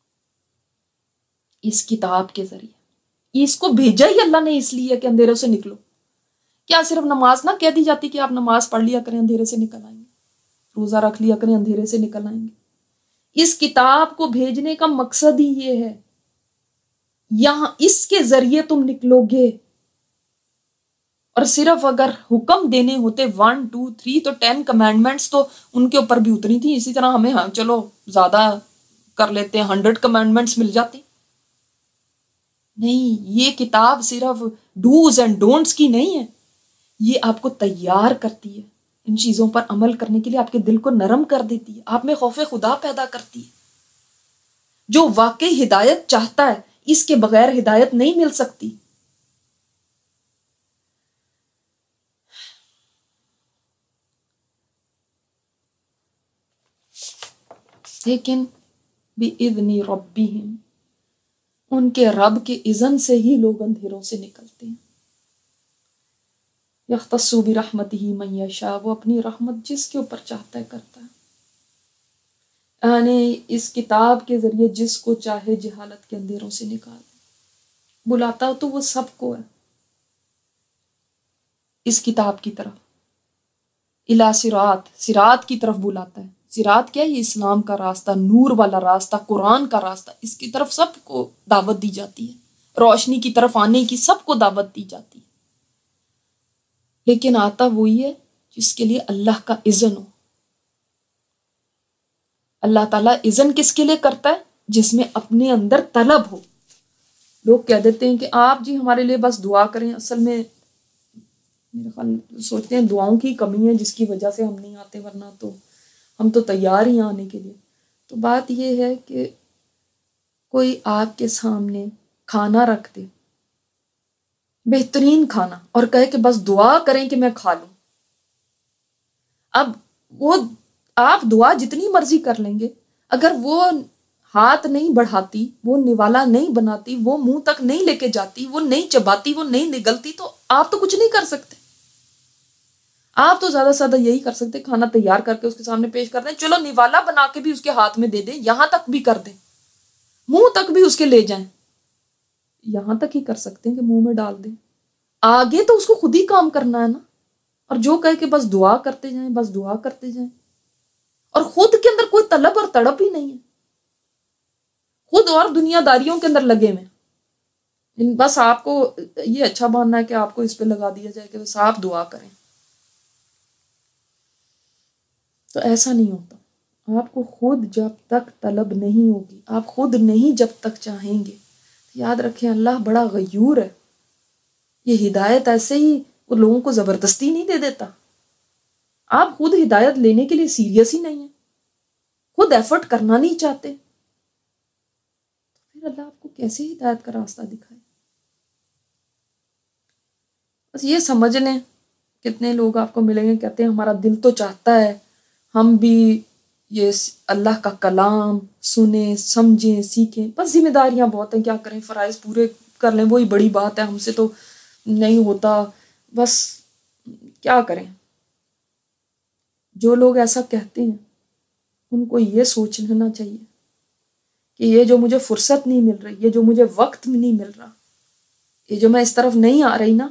اس کتاب کے ذریعے۔ اس کو بھیجا ہی اللہ نے اس لیے کہ اندھیروں سے نکلو۔ کیا صرف نماز نہ کہہ دی جاتی کہ آپ نماز پڑھ لیا کریں اندھیرے سے نکل آئیں گے، روزہ رکھ لیا کریں اندھیرے سے نکل آئیں گے؟ اس کتاب کو بھیجنے کا مقصد ہی یہ ہے، یہاں اس کے ذریعے تم نکلو گے۔ اور صرف اگر حکم دینے ہوتے 1 2 3 تو 10 کمانڈمنٹس تو ان کے اوپر بھی اتری تھی، اسی طرح ہمیں چلو زیادہ کر لیتے ہیں 100 کمانڈمنٹس مل جاتی۔ نہیں، یہ کتاب صرف ڈوز اینڈ ڈونٹس کی نہیں ہے، یہ آپ کو تیار کرتی ہے ان چیزوں پر عمل کرنے کے لیے، آپ کے دل کو نرم کر دیتی ہے، آپ میں خوف خدا پیدا کرتی ہے۔ جو واقعی ہدایت چاہتا ہے اس کے بغیر ہدایت نہیں مل سکتی۔ لیکن بِإِذْنِ رَبِّهِمْ، ان کے رب کے اذن سے ہی لوگ اندھیروں سے نکلتے ہیں۔ یختص برحمتہ من یشاء، وہ اپنی رحمت جس کے اوپر چاہتا ہے کرتا ہے، یعنی اس کتاب کے ذریعے جس کو چاہے جہالت کے اندھیروں سے نکال بلاتا ہو، تو وہ سب کو ہے اس کتاب کی طرف، الی صراط کی طرف بلاتا ہے۔ صراط کیا ہے؟ یہ اسلام کا راستہ، نور والا راستہ، قرآن کا راستہ، اس کی طرف سب کو دعوت دی جاتی ہے، روشنی کی طرف آنے کی سب کو دعوت دی جاتی ہے۔ لیکن آتا وہی ہے جس کے لیے اللہ کا اذن ہو۔ اللہ تعالیٰ اذن کس کے لیے کرتا ہے؟ جس میں اپنے اندر طلب ہو۔ لوگ کہہ دیتے ہیں کہ آپ جی ہمارے لیے بس دعا کریں، اصل میں میرے خیال سوچتے ہیں دعاؤں کی کمی ہے جس کی وجہ سے ہم نہیں آتے، ورنہ تو ہم تو تیار ہی آنے کے لیے۔ تو بات یہ ہے کہ کوئی آپ کے سامنے کھانا رکھ دے، بہترین کھانا، اور کہے کہ بس دعا کریں کہ میں کھا لوں۔ اب وہ آپ دعا جتنی مرضی کر لیں گے، اگر وہ ہاتھ نہیں بڑھاتی، وہ نوالا نہیں بناتی، وہ منہ تک نہیں لے کے جاتی، وہ نہیں چباتی، وہ نہیں نگلتی، تو آپ تو کچھ نہیں کر سکتے۔ آپ تو زیادہ سے زیادہ یہی کر سکتے، کھانا تیار کر کے اس کے سامنے پیش کر دیں، چلو نوالا بنا کے بھی اس کے ہاتھ میں دے دیں، یہاں تک بھی کر دیں، منہ تک بھی اس کے لے جائیں، یہاں تک ہی کر سکتے ہیں کہ منہ میں ڈال دیں۔ آگے تو اس کو خود ہی کام کرنا ہے نا۔ اور جو کہے کہ بس دعا کرتے جائیں، بس دعا کرتے جائیں، اور خود کے اندر کوئی طلب اور تڑپ ہی نہیں ہے، خود اور دنیا داریوں کے اندر لگے میں، بس آپ کو یہ اچھا ماننا ہے کہ آپ کو اس پہ لگا دیا جائے کہ بس آپ دعا کریں۔ تو ایسا نہیں ہوتا۔ آپ کو خود جب تک طلب نہیں ہوگی، آپ خود نہیں جب تک چاہیں گے، یاد رکھیں اللہ بڑا غیور ہے۔ یہ ہدایت ایسے ہی وہ لوگوں کو زبردستی نہیں دے دیتا۔ آپ خود ہدایت لینے کے لیے سیریس ہی نہیں ہیں، خود ایفرٹ کرنا نہیں چاہتے، پھر اللہ آپ کو کیسے ہدایت کا راستہ دکھائے؟ بس یہ سمجھ لیں، کتنے لوگ آپ کو ملیں گے کہتے ہیں ہمارا دل تو چاہتا ہے ہم بھی یہ اللہ کا کلام سنیں، سمجھیں، سیکھیں، بس ذمہ داریاں بہت ہیں، کیا کریں، فرائض پورے کر لیں، وہی بڑی بات ہے، ہم سے تو نہیں ہوتا، بس کیا کریں۔ جو لوگ ایسا کہتے ہیں ان کو یہ سوچ لینا چاہیے کہ یہ جو مجھے فرصت نہیں مل رہی، یہ جو مجھے وقت نہیں مل رہا، یہ جو میں اس طرف نہیں آ رہی نا،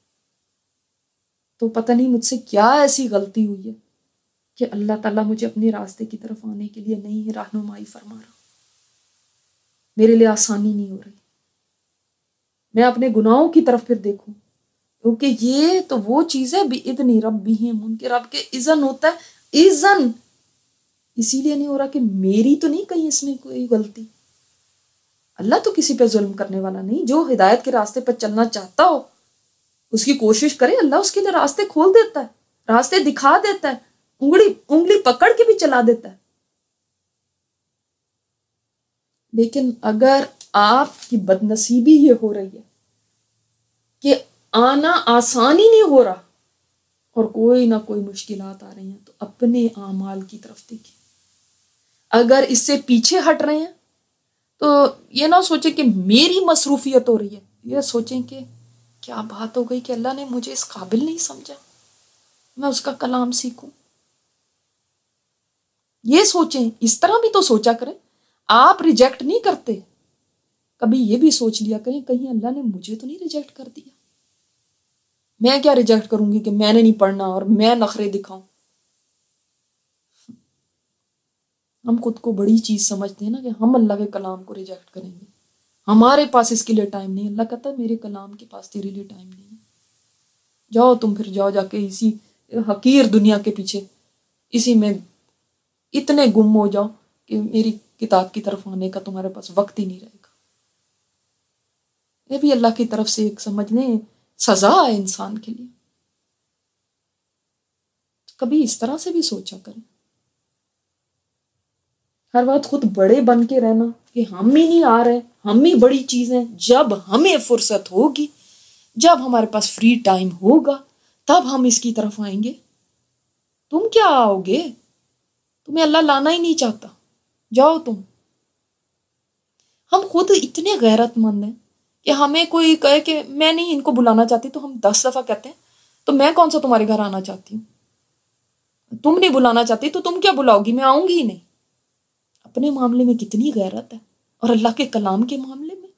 تو پتہ نہیں مجھ سے کیا ایسی غلطی ہوئی ہے کہ اللہ تعالیٰ مجھے اپنے راستے کی طرف آنے کے لیے نہیں رہنمائی فرما رہا، میرے لیے آسانی نہیں ہو رہی۔ میں اپنے گناہوں کی طرف پھر دیکھوں، کیونکہ یہ تو وہ چیز ہے بِإِذْنِ رَبِّهِمْ، ان کے رب کے اذن ہوتا ہے۔ اذن اسی لیے نہیں ہو رہا کہ میری تو نہیں کہیں اس میں کوئی غلطی۔ اللہ تو کسی پہ ظلم کرنے والا نہیں، جو ہدایت کے راستے پر چلنا چاہتا ہو اس کی کوشش کرے، اللہ اس کے لیے راستے کھول دیتا ہے، راستے دکھا دیتا ہے، انگلی پکڑ کے بھی چلا دیتا ہے۔ لیکن اگر آپ کی بد نصیبی یہ ہو رہی ہے کہ آنا آسان ہی نہیں ہو رہا اور کوئی نہ کوئی مشکلات آ رہی ہیں، تو اپنے اعمال کی طرف دیکھیں. اگر اس سے پیچھے ہٹ رہے ہیں تو یہ نہ سوچیں کہ میری مصروفیت ہو رہی ہے، یہ سوچیں کہ کیا بات ہو گئی کہ اللہ نے مجھے اس قابل نہیں سمجھا میں اس کا کلام سیکھوں. یہ سوچیں، اس طرح بھی تو سوچا کریں. آپ ریجیکٹ نہیں کرتے، کبھی یہ بھی سوچ لیا کریں کہیں اللہ نے مجھے تو نہیں ریجیکٹ کر دیا. میں کیا ریجیکٹ کروں گی کہ میں نے نہیں پڑھنا اور میں نخرے دکھاؤں. ہم خود کو بڑی چیز سمجھتے ہیں نا کہ ہم اللہ کے کلام کو ریجیکٹ کریں گے، ہمارے پاس اس کے لیے ٹائم نہیں. اللہ کہتا ہے میرے کلام کے پاس تیرے لیے ٹائم نہیں ہے. جاؤ تم پھر جاؤ جا کے اسی حقیر دنیا کے پیچھے اسی میں اتنے گم ہو جاؤ کہ میری کتاب کی طرف آنے کا تمہارے پاس وقت ہی نہیں رہے گا. یہ بھی اللہ کی طرف سے ایک سمجھ لیں سزا ہے انسان کے لیے. کبھی اس طرح سے بھی سوچا کریں. ہر وقت خود بڑے بن کے رہنا کہ ہم ہی نہیں آ رہے، ہم ہی بڑی چیزیں. جب ہمیں فرصت ہوگی، جب ہمارے پاس فری ٹائم ہوگا، تب ہم اس کی طرف آئیں گے. تم کیا آؤ گے؟ تمہیں اللہ لانا ہی نہیں چاہتا، جاؤ تم. ہم خود اتنے غیرت مند ہیں کہ ہمیں کوئی کہے کہ میں نہیں ان کو بلانا چاہتی تو ہم 10 دفعہ کہتے ہیں تو میں کون سا تمہارے گھر آنا چاہتی ہوں. تم نہیں بلانا چاہتی تو تم کیا بلاؤ گی، میں آؤں گی ہی نہیں. اپنے معاملے میں کتنی غیرت ہے، اور اللہ کے کلام کے معاملے میں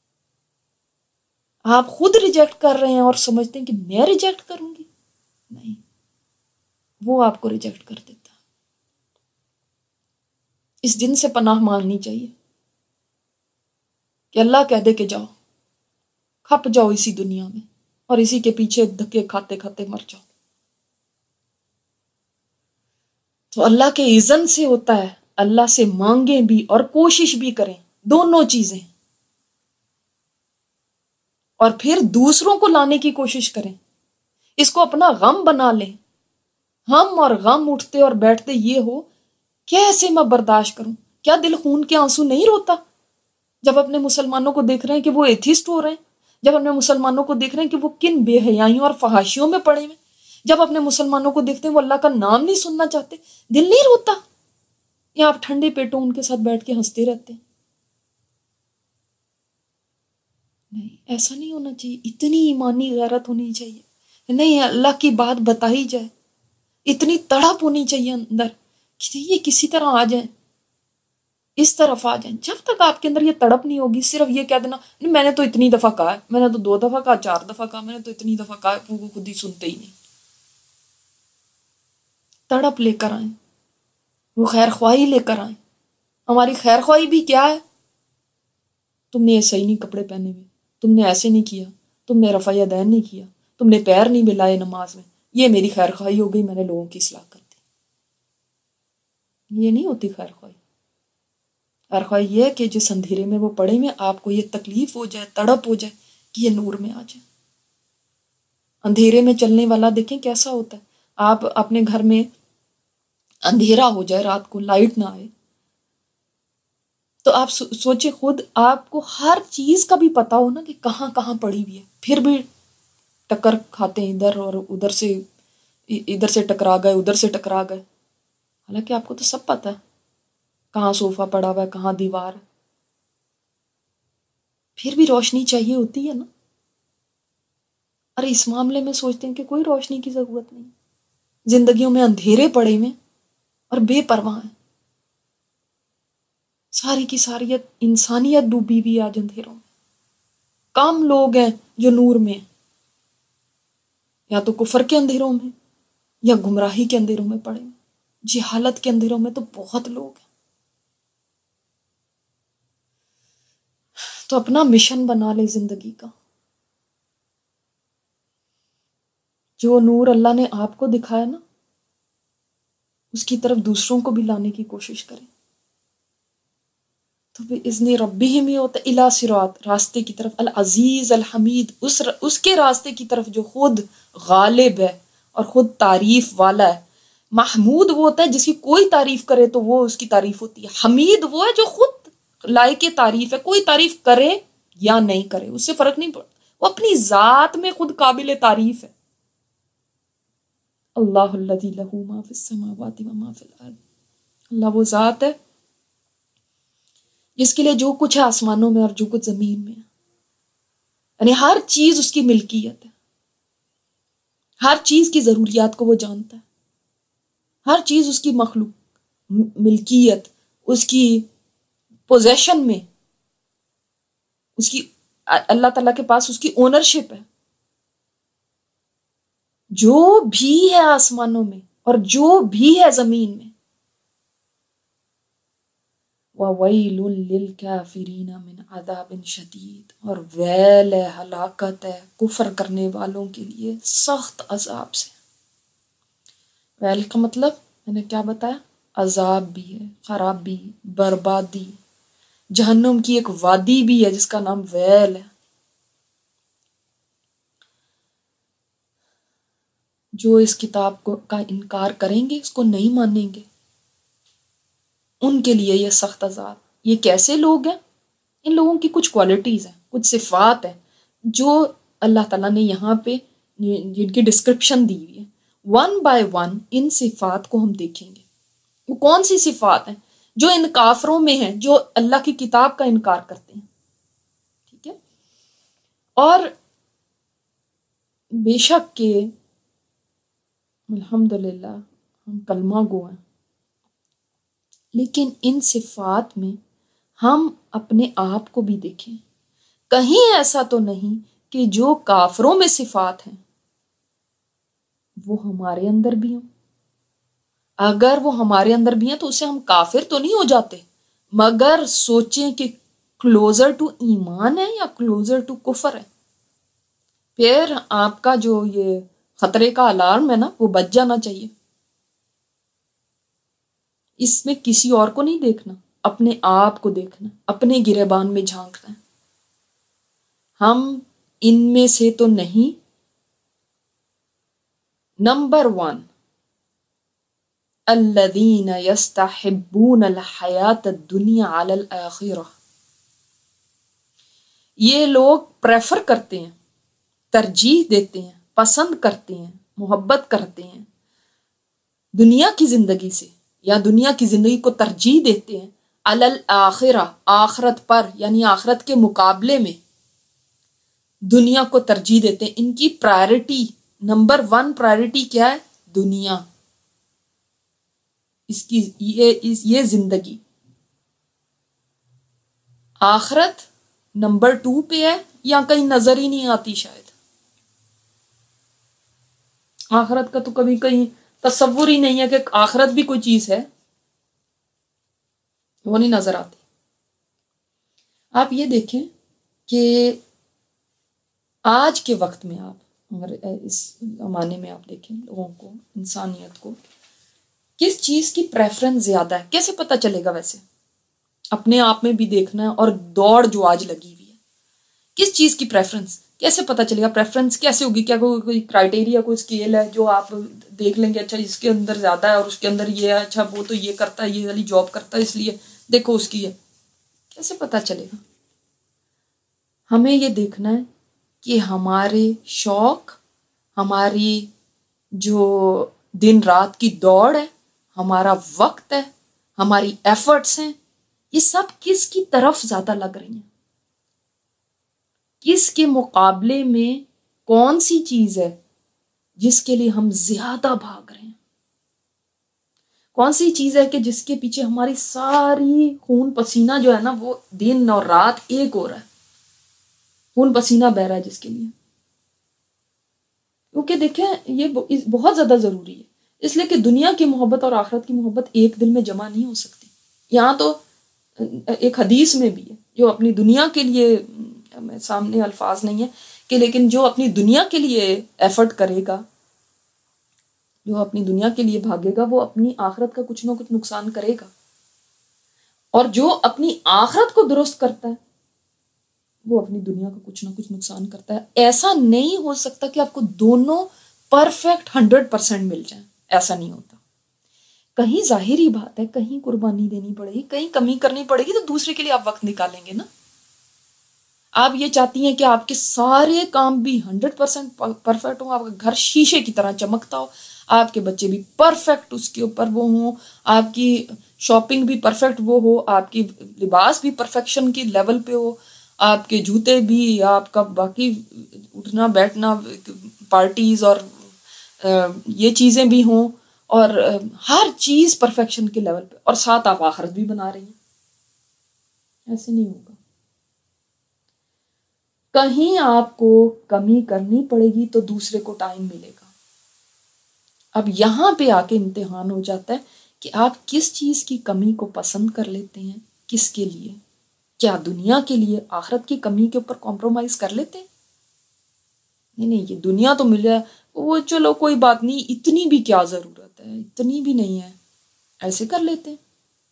آپ خود ریجیکٹ کر رہے ہیں اور سمجھتے ہیں کہ میں ریجیکٹ کروں گی. نہیں، وہ آپ کو ریجیکٹ کر دیتا ہے. اس دن سے پناہ مانگنی چاہیے کہ اللہ کہہ دے کہ جاؤ، کھپ جاؤ اسی دنیا میں اور اسی کے پیچھے دھکے کھاتے کھاتے مر جاؤ. تو اللہ کے اذن سے ہوتا ہے. اللہ سے مانگیں بھی اور کوشش بھی کریں، دونوں چیزیں. اور پھر دوسروں کو لانے کی کوشش کریں، اس کو اپنا غم بنا لیں. ہم اور غم اٹھتے اور بیٹھتے یہ ہو کیسے میں برداشت کروں. کیا دل خون کے آنسو نہیں روتا جب اپنے مسلمانوں کو دیکھ رہے ہیں کہ وہ ایتھسٹ ہو رہے ہیں، جب اپنے مسلمانوں کو دیکھ رہے ہیں کہ وہ کن بے حیائیوں اور فحاشیوں میں پڑے ہوئے، جب اپنے مسلمانوں کو دیکھتے ہیں وہ اللہ کا نام نہیں سننا چاہتے، دل نہیں روتا؟ یا آپ ٹھنڈے پیٹوں ان کے ساتھ بیٹھ کے ہنستے رہتے ہیں؟ نہیں، ایسا نہیں ہونا چاہیے. اتنی ایمانی غیرت ہونی چاہیے، نہیں اللہ کی بات بتائی جائے، اتنی تڑپ ہونی چاہیے اندر کہ یہ کسی طرح آ جائیں، اس طرف آ جائیں. جب تک آپ کے اندر یہ تڑپ نہیں ہوگی، صرف یہ کہہ دینا میں نے تو اتنی دفعہ کہا ہے، میں نے تو 2 دفعہ کہا، 4 دفعہ کہا، میں نے تو اتنی دفعہ کہا ہے، وہ خود ہی سنتے ہی نہیں. تڑپ لے کر آئیں، وہ خیر خواہی لے کر آئیں. ہماری خیر خواہی بھی کیا ہے؟ تم نے یہ صحیح نہیں کپڑے پہنے ہوئے، تم نے ایسے نہیں کیا، تم نے رفع یدین نہیں کیا، تم نے پیر نہیں ملائے نماز میں، یہ میری خیر خواہی ہو گئی، میں نے لوگوں کی اصلاح کر دی. یہ نہیں ہوتی خیر خواہی. خیر خواہی یہ ہے کہ جس اندھیرے میں وہ پڑے میں آپ کو یہ تکلیف ہو جائے، تڑپ ہو جائے کہ یہ نور میں آ جائے. اندھیرے میں چلنے والا دیکھیں کیسا ہوتا ہے. آپ اپنے گھر میں اندھیرا ہو جائے، رات کو لائٹ نہ آئے، تو آپ سوچیں خود آپ کو ہر چیز کا بھی پتا ہو نا کہ کہاں کہاں پڑی ہوئی ہے، پھر بھی ٹکر کھاتے ہیں ادھر اور ادھر سے ٹکرا گئے، ادھر سے ٹکرا گئے. حالانکہ آپ کو تو سب پتا ہے کہاں صوفہ پڑا ہوا ہے، کہاں دیوار ہے. پھر بھی روشنی چاہیے ہوتی ہے نا. اور اس معاملے میں سوچتے ہیں کہ کوئی روشنی کی ضرورت نہیں، زندگیوں میں اندھیرے پڑے ہوئے اور بے پرواہ ہیں. ساری کی ساری انسانیت ڈوبی ہوئی آج اندھیروں میں. کم لوگ ہیں جو نور میں ہیں، یا تو کفر کے اندھیروں میں یا گمراہی کے اندھیروں میں پڑے ہیں. جہالت کے اندھیروں میں تو بہت لوگ ہیں. تو اپنا مشن بنا لے زندگی کا. جو نور اللہ نے آپ کو دکھایا نا، اس کی طرف دوسروں کو بھی لانے کی کوشش کریں. تو بِإِذْنِ رَبِّهِمْ یہ ہوتا ہے اِلیٰ صراط، راستے کی طرف، العزیز الحمید، اس کے راستے کی طرف جو خود غالب ہے اور خود تعریف والا ہے. محمود وہ ہوتا ہے جس کی کوئی تعریف کرے تو وہ اس کی تعریف ہوتی ہے. حمید وہ ہے جو خود لائق تعریف ہے، کوئی تعریف کرے یا نہیں کرے اس سے فرق نہیں پڑتا، وہ اپنی ذات میں خود قابل تعریف ہے۔ اللہ الذی لہ ما فی السماوات و ما فی الارض، اللہ وہ ذات ہے جس کے لیے جو کچھ ہے آسمانوں میں اور جو کچھ زمین میں ہے، یعنی ہر چیز اس کی ملکیت ہے، ہر چیز کی ضروریات کو وہ جانتا ہے، ہر چیز اس کی مخلوق ملکیت، اس کی پوزیشن میں، اس کی اللہ تعالیٰ کے پاس اس کی اونرشپ ہے۔ جو بھی ہے آسمانوں میں اور جو بھی ہے زمین میں، وَوَيْلٌ لِّلْكَافِرِينَ مِنْ عَذَابٍ شَدِيدٍ، اور ویل ہے، ہلاکت ہے کفر کرنے والوں کے لیے سخت عذاب سے۔ ویل کا مطلب میں نے کیا بتایا؟ عذاب بھی ہے، خرابی، بربادی، جہنم کی ایک وادی بھی ہے جس کا نام ویل ہے۔ جو اس کتاب کا انکار کریں گے، اس کو نہیں مانیں گے، ان کے لیے یہ سخت عذاب۔ یہ کیسے لوگ ہیں؟ ان لوگوں کی کچھ کوالٹیز ہیں، کچھ صفات ہیں جو اللہ تعالیٰ نے یہاں پہ جن کی ڈسکرپشن دی ہوئی ہے۔ ون بائی ون ان صفات کو ہم دیکھیں گے، وہ کون سی صفات ہیں جو ان کافروں میں ہیں جو اللہ کی کتاب کا انکار کرتے ہیں، ٹھیک ہے؟ اور بے شک کہ الحمدللہ ہم کلمہ گو ہیں، لیکن ان صفات میں ہم اپنے آپ کو بھی دیکھیں، کہیں ایسا تو نہیں کہ جو کافروں میں صفات ہیں وہ ہمارے اندر بھی ہوں۔ اگر وہ ہمارے اندر بھی ہیں تو اسے ہم کافر تو نہیں ہو جاتے، مگر سوچیں کہ کلوزر ٹو ایمان ہے یا کلوزر ٹو کفر ہے، پھر آپ کا جو یہ خطرے کا الارم ہے نا وہ بج جانا چاہیے۔ اس میں کسی اور کو نہیں دیکھنا، اپنے آپ کو دیکھنا، اپنے گریبان میں جھانکنا ہے۔ ہم ان میں سے تو نہیں۔ نمبر 1، الذین یستحبون الحیات الدنیا علی الآخرہ، یہ لوگ پریفر کرتے ہیں، ترجیح دیتے ہیں، پسند کرتے ہیں، محبت کرتے ہیں دنیا کی زندگی سے، یا دنیا کی زندگی کو ترجیح دیتے ہیں علی الآخرہ، آخرت پر، یعنی آخرت کے مقابلے میں دنیا کو ترجیح دیتے ہیں۔ ان کی پرائرٹی، نمبر 1 پرائرٹی کیا ہے؟ دنیا، اس کی یہ زندگی۔ آخرت نمبر 2 پہ ہے یا کہیں نظر ہی نہیں آتی شاید۔ آخرت کا تو کبھی کہیں تصور ہی نہیں ہے کہ آخرت بھی کوئی چیز ہے، وہ نہیں نظر آتی۔ آپ یہ دیکھیں کہ آج کے وقت میں آپ اگر اس زمانے میں آپ دیکھیں لوگوں کو، انسانیت کو، کس چیز کی پریفرنس زیادہ ہے؟ کیسے پتہ چلے گا؟ ویسے اپنے آپ میں بھی دیکھنا ہے، اور دوڑ جو آج لگی ہوئی ہے، کس چیز کی پریفرنس کیسے پتہ چلے گا؟ پریفرنس کیسے ہوگی؟ کیا کوئی کرائٹیریا، کوئی اسکیل ہے جو آپ دیکھ لیں گے اچھا اس کے اندر زیادہ ہے اور اس کے اندر یہ ہے، اچھا وہ تو یہ کرتا ہے، یہ والی جاب کرتا ہے اس لیے دیکھو اس کی ہے؟ کیسے پتہ چلے گا؟ ہمیں یہ دیکھنا ہے کہ ہمارے شوق، ہماری جو دن رات کی دوڑ ہے، ہمارا وقت ہے، ہماری ایفرٹس ہیں، یہ سب کس کی طرف زیادہ لگ رہی ہیں؟ کس کے مقابلے میں کون سی چیز ہے جس کے لیے ہم زیادہ بھاگ رہے ہیں؟ کون سی چیز ہے کہ جس کے پیچھے ہماری ساری خون پسینہ جو ہے نا وہ دن اور رات ایک ہو رہا ہے، خون پسینہ بہ رہا ہے جس کے لیے؟ کیونکہ دیکھیں یہ بہت زیادہ ضروری ہے، اس لیے کہ دنیا کی محبت اور آخرت کی محبت ایک دل میں جمع نہیں ہو سکتی۔ یہاں تو ایک حدیث میں بھی ہے، جو اپنی دنیا کے لیے، سامنے الفاظ نہیں ہے کہ، لیکن جو اپنی دنیا کے لیے ایفرٹ کرے گا، جو اپنی دنیا کے لیے بھاگے گا، وہ اپنی آخرت کا کچھ نہ کچھ نقصان کرے گا، اور جو اپنی آخرت کو درست کرتا ہے وہ اپنی دنیا کا کچھ نہ کچھ نقصان کرتا ہے۔ ایسا نہیں ہو سکتا کہ آپ کو دونوں پرفیکٹ 100% مل جائیں، ایسا نہیں ہوتا۔ کہیں ظاہری بات ہے، کہیں قربانی دینی پڑے گی، کہیں کمی کرنی پڑے گی، تو دوسرے کے لیے آپ وقت نکالیں گے نا. آپ یہ چاہتی ہیں کہ آپ کے سارے کام بھی 100% پرفیکٹ ہوں، آپ کا گھر شیشے کی طرح چمکتا ہو، آپ کے بچے بھی پرفیکٹ اس کے اوپر وہ ہوں، آپ کی شاپنگ بھی پرفیکٹ وہ ہو، آپ کی لباس بھی پرفیکشن کی لیول پہ ہو، آپ کے جوتے بھی، آپ کا باقی اٹھنا بیٹھنا، پارٹیز اور یہ چیزیں بھی ہوں، اور ہر چیز پرفیکشن کے لیول پہ، اور ساتھ آپ آخرت بھی بنا رہی ہیں. ایسے نہیں ہوگا. کہیں آپ کو کمی کرنی پڑے گی تو دوسرے کو ٹائم ملے گا. اب یہاں پہ آ کے امتحان ہو جاتا ہے کہ آپ کس چیز کی کمی کو پسند کر لیتے ہیں، کس کے لیے. کیا دنیا کے لیے آخرت کی کمی کے اوپر کمپرومائز کر لیتے ہیں؟ نہیں، یہ دنیا تو مل جائے، وہ چلو کوئی بات نہیں، اتنی بھی کیا ضرورت ہے، اتنی بھی نہیں ہے، ایسے کر لیتے ہیں.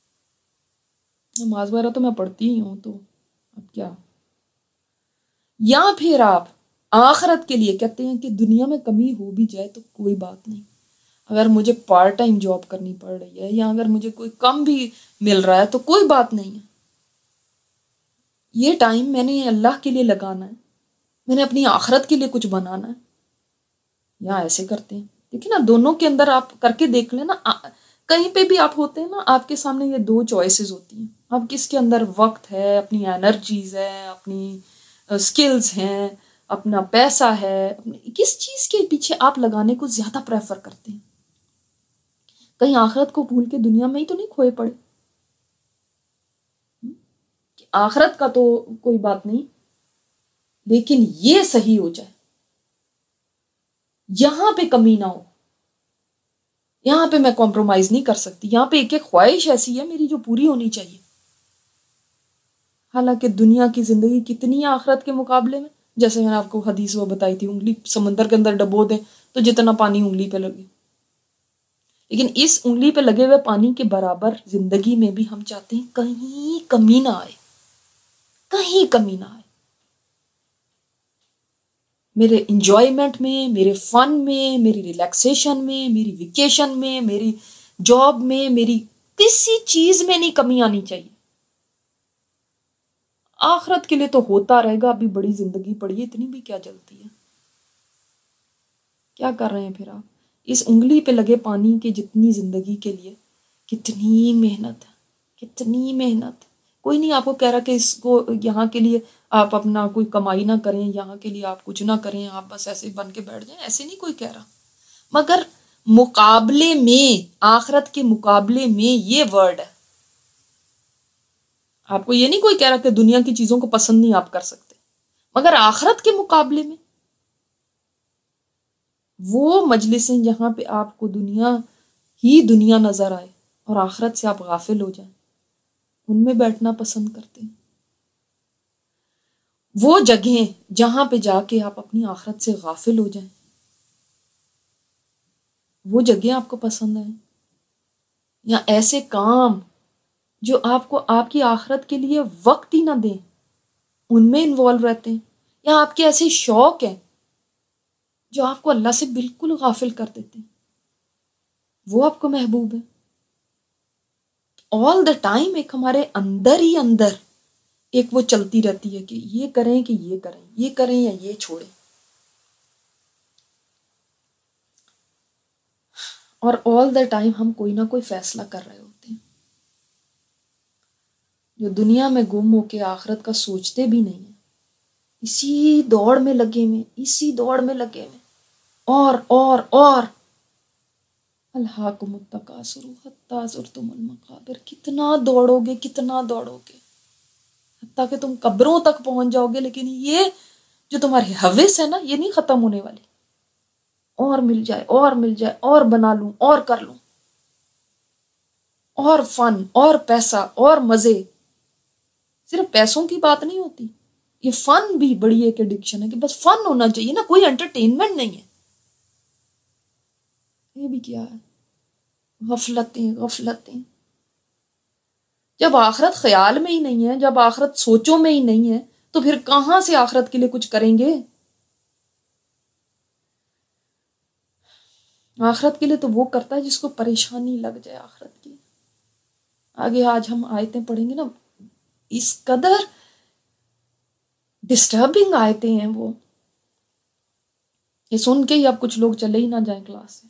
نماز وغیرہ تو میں پڑھتی ہی ہوں، تو اب کیا. یا پھر آپ آخرت کے لیے کہتے ہیں کہ دنیا میں کمی ہو بھی جائے تو کوئی بات نہیں، اگر مجھے پارٹ ٹائم جاب کرنی پڑ رہی ہے، یا اگر مجھے کوئی کم بھی مل رہا ہے تو کوئی بات نہیں ہے، یہ ٹائم میں نے اللہ کے لیے لگانا ہے، میں نے اپنی آخرت کے لیے کچھ بنانا ہے. یا ایسے کرتے ہیں. دیکھیں نا، دونوں کے اندر آپ کر کے دیکھ لیں نا، کہیں پہ بھی آپ ہوتے ہیں نا، آپ کے سامنے یہ دو چوائسیز ہوتی ہیں. آپ کس کے اندر وقت ہے، اپنی انرجیز ہے، اپنی اسکلز ہیں، اپنا پیسہ ہے، کس چیز کے پیچھے آپ لگانے کو زیادہ پریفر کرتے ہیں. کہیں آخرت کو بھول کے دنیا میں ہی تو نہیں کھوئے پڑے. کہ آخرت کا تو کوئی بات نہیں، لیکن یہ صحیح ہو جائے، یہاں پہ کمی نہ ہو، یہاں پہ میں کمپرومائز نہیں کر سکتی، یہاں پہ ایک ایک خواہش ایسی ہے میری جو پوری ہونی چاہیے. حالانکہ دنیا کی زندگی کتنی ہے آخرت کے مقابلے میں. جیسے میں نے آپ کو حدیث وہ بتائی تھی، انگلی سمندر کے اندر ڈبو دیں تو جتنا پانی انگلی پہ لگے، لیکن اس انگلی پہ لگے ہوئے پانی کے برابر زندگی میں بھی ہم چاہتے ہیں کہیں کمی نہ آئے، کہیں کمی نہ آئے. میرے انجوائمنٹ میں، میرے فن میں، میری ریلیکسیشن میں، میری ویکیشن میں، میری جاب میں، میری کسی چیز میں نہیں کمی آنی چاہیے. آخرت کے لیے تو ہوتا رہے گا، ابھی بڑی زندگی پڑی ہے، اتنی بھی کیا جلتی ہے. کیا کر رہے ہیں پھر آپ اس انگلی پہ لگے پانی کے جتنی زندگی کے لیے؟ کتنی محنت ہے، کتنی محنت. کوئی نہیں آپ کو کہہ رہا کہ اس کو یہاں کے لیے آپ اپنا کوئی کمائی نہ کریں، یہاں کے لیے آپ کچھ نہ کریں، آپ بس ایسے بن کے بیٹھ جائیں، ایسے نہیں کوئی کہہ رہا. مگر مقابلے میں، آخرت کے مقابلے میں یہ ورڈ ہے. آپ کو یہ نہیں کوئی کہہ رہا کہ دنیا کی چیزوں کو پسند نہیں آپ کر سکتے، مگر آخرت کے مقابلے میں وہ مجلسیں جہاں پہ آپ کو دنیا ہی دنیا نظر آئے اور آخرت سے آپ غافل ہو جائیں، ان میں بیٹھنا پسند کرتے ہیں. وہ جگہیں جہاں پہ جا کے آپ اپنی آخرت سے غافل ہو جائیں، وہ جگہیں آپ کو پسند ہیں. یا ایسے کام جو آپ کو آپ کی آخرت کے لیے وقت ہی نہ دیں، ان میں انوالو رہتے ہیں. یا آپ کے ایسے شوق ہیں جو آپ کو اللہ سے بالکل غافل کر دیتے ہیں، وہ آپ کو محبوب ہے. آل دا ٹائم ایک ہمارے اندر ہی اندر ایک وہ چلتی رہتی ہے کہ یہ کریں کہ یہ کریں، یہ کریں یا یہ چھوڑیں. اور آل دا ٹائم ہم کوئی نہ کوئی فیصلہ کر رہے ہوتے ہیں جو دنیا میں گم ہو کے آخرت کا سوچتے بھی نہیں ہیں. اسی دوڑ میں لگے ہوئے، اسی دوڑ میں لگے ہوئے، اور الہاکم التکاثر حتی زرتم المقابر. کتنا دوڑو گے، کتنا دوڑو گے، حتیٰ کہ تم قبروں تک پہنچ جاؤ گے، لیکن یہ جو تمہاری ہوس ہے نا، یہ نہیں ختم ہونے والی. اور مل جائے، اور مل جائے، اور بنا لوں، اور کر لوں، اور فن، اور پیسہ، اور مزے. صرف پیسوں کی بات نہیں ہوتی، یہ فن بھی بڑی ایک ایڈکشن ہے کہ بس فن ہونا چاہیے نا، کوئی انٹرٹینمنٹ نہیں ہے. یہ بھی کیا ہے؟ غفلتیں غفلتیں. جب آخرت خیال میں ہی نہیں ہے، جب آخرت سوچوں میں ہی نہیں ہے، تو پھر کہاں سے آخرت کے لیے کچھ کریں گے؟ آخرت کے لیے تو وہ کرتا ہے جس کو پریشانی لگ جائے آخرت کی. آگے آج ہم آیتیں پڑھیں گے نا، اس قدر ڈسٹربنگ آیتیں ہیں وہ، یہ سن کے ہی اب کچھ لوگ چلے ہی نہ جائیں کلاس سے.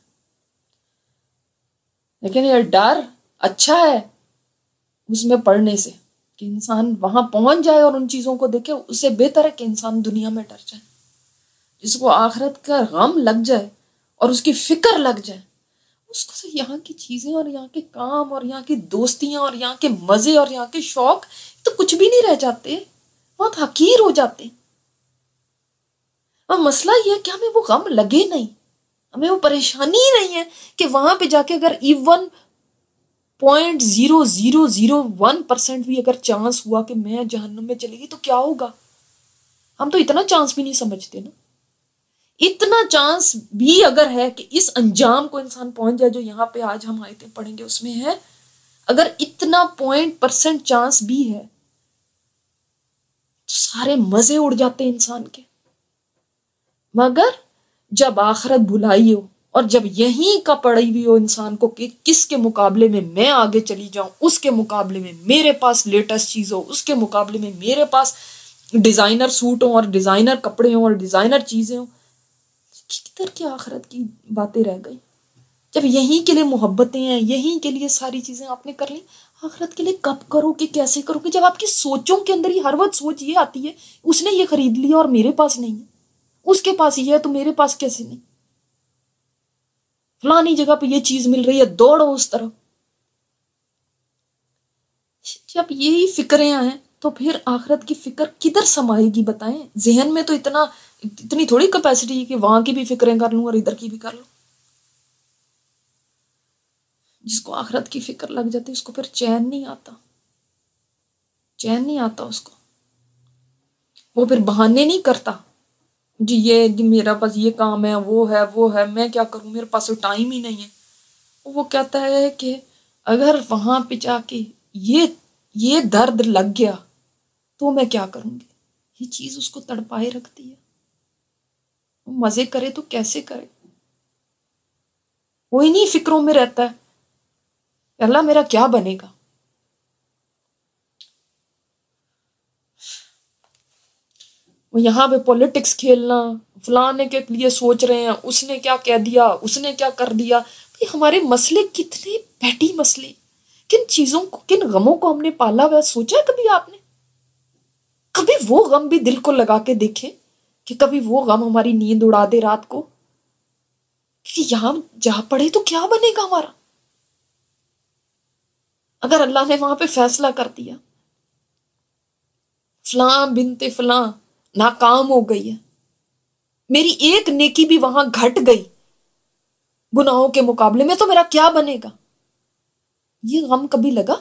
لیکن یہ ڈر اچھا ہے اس میں پڑھنے سے کہ انسان وہاں پہنچ جائے اور ان چیزوں کو دیکھے. اس سے بہتر ہے کہ انسان دنیا میں ڈر جائے. جس کو آخرت کا غم لگ جائے اور اس کی فکر لگ جائے، اس کو یہاں کی چیزیں اور یہاں کے کام اور یہاں کی دوستیاں اور یہاں کے مزے اور یہاں کے شوق تو کچھ بھی نہیں رہ جاتے، بہت حقیر ہو جاتے. اور مسئلہ یہ ہے کہ ہمیں وہ غم لگے نہیں، ہمیں وہ پریشانی ہی نہیں ہے کہ وہاں پہ جا کے اگر ایون 0.0001% بھی اگر چانس ہوا کہ میں جہنم میں چلے گی تو کیا ہوگا. ہم تو اتنا چانس بھی نہیں سمجھتے نا. اتنا چانس بھی اگر ہے کہ اس انجام کو انسان پہنچ جائے جو یہاں پہ آج ہم آیتیں پڑھیں گے اس میں ہے، اگر اتنا 0% چانس بھی ہے تو سارے مزے اڑ جاتے انسان کے. مگر جب آخرت بھلائی ہو اور جب یہیں کا پڑی ہوئی ہو انسان کو کہ کس کے مقابلے میں میں آگے چلی جاؤں، اس کے مقابلے میں میرے پاس لیٹسٹ چیز ہو، اس کے مقابلے میں میرے پاس ڈیزائنر سوٹ ہوں اور ڈیزائنر کپڑے ہوں اور ڈیزائنر چیزیں ہوں، کدھر کی آخرت کی باتیں رہ گئی. جب یہیں کے لیے محبتیں ہیں، یہیں کے لیے ساری چیزیں آپ نے کر لی، آخرت کے لیے کب کرو کہ کیسے کرو کہ جب آپ کی سوچوں کے اندر ہی ہر وقت سوچ یہ آتی ہے اس نے یہ خرید لیا اور میرے پاس نہیں ہے، اس کے پاس یہ ہے تو میرے پاس کیسے نہیں، فلانی جگہ پہ یہ چیز مل رہی ہے دوڑو اس طرف. جب یہی فکریں ہیں تو پھر آخرت کی فکر کدھر سمائے گی بتائیں. ذہن میں تو اتنی تھوڑی کیپیسٹی ہے کہ وہاں کی بھی فکریں کر لوں اور ادھر کی بھی کر لوں. جس کو آخرت کی فکر لگ جاتی اس کو پھر چین نہیں آتا، چین نہیں آتا اس کو. وہ پھر بہانے نہیں کرتا جی یہ جی میرا پاس یہ کام ہے وہ ہے میں کیا کروں، میرے پاس تو ٹائم ہی نہیں ہے. وہ کہتا ہے کہ اگر وہاں پہ جا کے یہ درد لگ گیا تو میں کیا کروں گی. یہ چیز اس کو تڑپائے رکھتی ہے. وہ مزے کرے تو کیسے کرے، وہ انہی فکروں میں رہتا ہے اللہ میرا کیا بنے گا. وہ یہاں پہ پولیٹکس کھیلنا، فلانے کے لیے سوچ رہے ہیں، اس نے کیا کہہ دیا، اس نے کیا کر دیا. ہمارے مسئلے کتنے پیٹی مسئلے، کن چیزوں کو کن غموں کو ہم نے پالا ہوا. سوچا کبھی آپ نے کبھی وہ غم بھی دل کو لگا کے دیکھیں کہ کبھی وہ غم ہماری نیند اڑا دے رات کو کہ یہاں جا پڑے تو کیا بنے گا ہمارا. اگر اللہ نے وہاں پہ فیصلہ کر دیا فلاں بنت فلاں ناکام ہو گئی ہے، میری ایک نیکی بھی وہاں گھٹ گئی گناہوں کے مقابلے میں، تو میرا کیا بنے گا. یہ غم کبھی لگا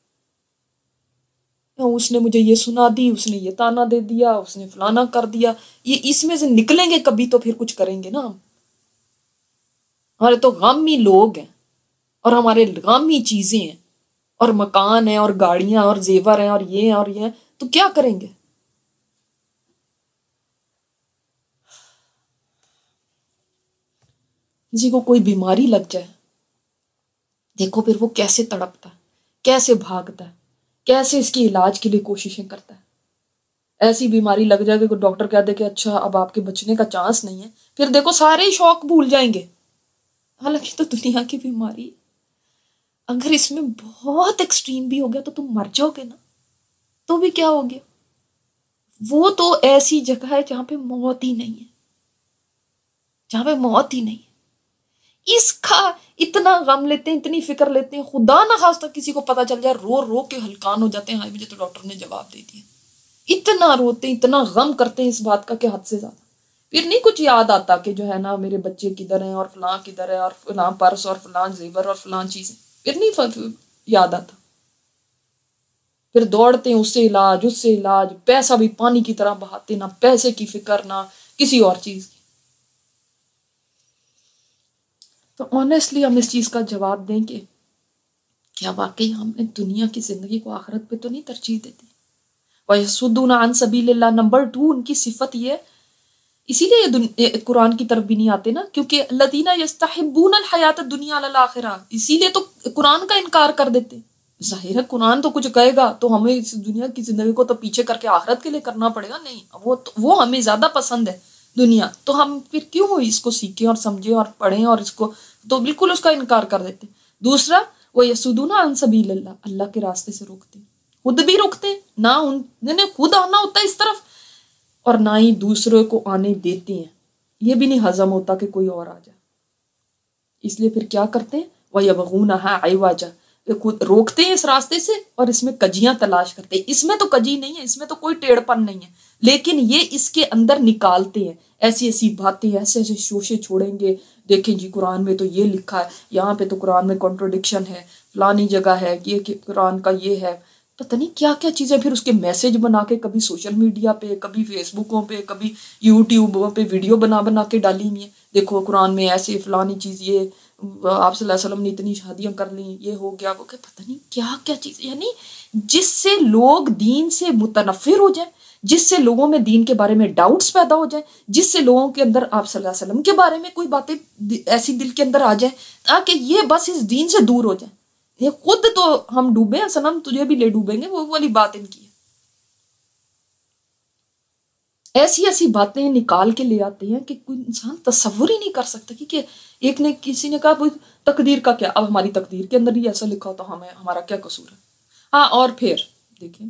اس نے مجھے یہ سنا دی، اس نے یہ تانا دے دیا، اس نے فلانا کر دیا. یہ اس میں سے نکلیں گے کبھی تو پھر کچھ کریں گے نا ہم. ہمارے تو غمی لوگ ہیں اور ہمارے غمی چیزیں ہیں اور مکان ہیں اور گاڑیاں اور زیور ہیں اور یہ ہیں، تو کیا کریں گے. کسی کو کوئی بیماری لگ جائے دیکھو پھر وہ کیسے تڑپتا ہے، کیسے بھاگتا ہے، کیسے اس کی علاج کے لیے کوششیں کرتا ہے. ایسی بیماری لگ جائے کہ ڈاکٹر کہہ دے کہ اچھا اب آپ کے بچنے کا چانس نہیں ہے، پھر دیکھو سارے شوق بھول جائیں گے. حالانکہ تو دنیا کی بیماری اگر اس میں بہت ایکسٹریم بھی ہو گیا تو تم مر جاؤ گے نا، تو بھی کیا ہو گیا. وہ تو ایسی جگہ ہے جہاں پہ موت ہی نہیں ہے، جہاں پہ موت ہی نہیں ہے. اس کا اتنا غم لیتے ہیں، اتنی فکر لیتے ہیں، خدا نہ خواستہ کسی کو پتا چل جائے رو رو کے ہلکان ہو جاتے ہیں، ہاں مجھے تو ڈاکٹر نے جواب دے دیا. اتنا روتے ہیں، اتنا غم کرتے ہیں اس بات کا کہ حد سے زیادہ. پھر نہیں کچھ یاد آتا کہ جو ہے نا میرے بچے کدھر ہیں اور فلاں کدھر ہے اور فلاں پرس اور فلاں زیور اور فلاں چیزیں، پھر نہیں یاد آتا. پھر دوڑتے ہیں اس سے علاج، پیسہ بھی پانی کی طرح بہاتے، نہ پیسے کی فکر نہ کسی اور چیز کی. تو آنیسٹلی ہم اس چیز کا جواب دیں کہ کیا واقعی ہم نے دنیا کی زندگی کو آخرت پہ تو نہیں ترجیح دیتے. وَيَصُدُّونَ عَن سَبِيلِ اللَّهِ. نمبر 2 ان کی صفت یہ اسی لیے یہ قرآن کی طرف بھی نہیں آتے نا، کیونکہ الذین یستحبون الحیات الدنیا علی الاخرہ، اسی لیے تو قرآن کا انکار کر دیتے. ظاہر ہے قرآن تو کچھ کہے گا تو ہمیں اس دنیا کی زندگی کو تو پیچھے کر کے آخرت کے لیے کرنا پڑے گا. نہیں، وہ ہمیں زیادہ پسند ہے دنیا، تو ہم پھر کیوں اس کو سیکھیں اور سمجھیں اور پڑھیں، اور اس کو تو بالکل اس کا انکار کر دیتے. دوسرا، وہ یسدون عن سبیل اللہ، اللہ کے راستے سے روکتے، خود بھی روکتے، نہ انہوں نے خود آنا ہوتا ہے اس طرف اور نہ ہی دوسروں کو آنے دیتے ہیں. یہ بھی نہیں ہضم ہوتا کہ کوئی اور آ جائے، اس لیے پھر کیا کرتے ہیں، وَيَبْغُونَهَا عِوَجًا، خود روکتے ہیں اس راستے سے اور اس میں کجیاں تلاش کرتے ہیں. اس میں تو کجی نہیں ہے، اس میں تو کوئی ٹیڑھ پن نہیں ہے، لیکن یہ اس کے اندر نکالتے ہیں ایسی ایسی باتیں، ایسے ایسے شوشے چھوڑیں گے. دیکھیں جی قرآن میں تو یہ لکھا ہے، یہاں پہ تو قرآن میں کنٹروڈکشن ہے، فلانی جگہ ہے یہ کہ قرآن کا یہ ہے، پتہ نہیں کیا کیا چیزیں. پھر اس کے میسج بنا کے کبھی سوشل میڈیا پہ، کبھی فیس بکوں پہ، کبھی یوٹیوبوں پہ ویڈیو بنا بنا کے ڈالی ہوئی ہیں. دیکھو قرآن میں ایسے فلانی چیز، یہ آپ صلی اللہ علیہ وسلم نے اتنی شادیاں کر لیں، یہ ہو گیا وہ کہ پتہ نہیں کیا کیا چیز، یعنی جس سے لوگ دین سے متنفر ہو جائیں، جس سے لوگوں میں دین کے بارے میں ڈاؤٹس پیدا ہو جائیں، جس سے لوگوں کے اندر آپ صلی اللہ علیہ وسلم کے بارے میں کوئی باتیں ایسی دل کے اندر آ جائیں تاکہ یہ بس اس دین سے دور ہو جائیں. یہ خود تو ہم ڈوبے ہیں، صنم تجھے بھی لے ڈوبیں گے، وہ والی بات ان کی ہے. ایسی ایسی باتیں نکال کے لے آتے ہیں کہ کوئی انسان تصور ہی نہیں کر سکتا. کیونکہ ایک نے کسی نے کہا تقدیر کا کیا، اب ہماری تقدیر کے اندر ہی ایسا لکھا ہوتا، ہمیں ہمارا کیا قصور ہے. ہاں، اور پھر دیکھیں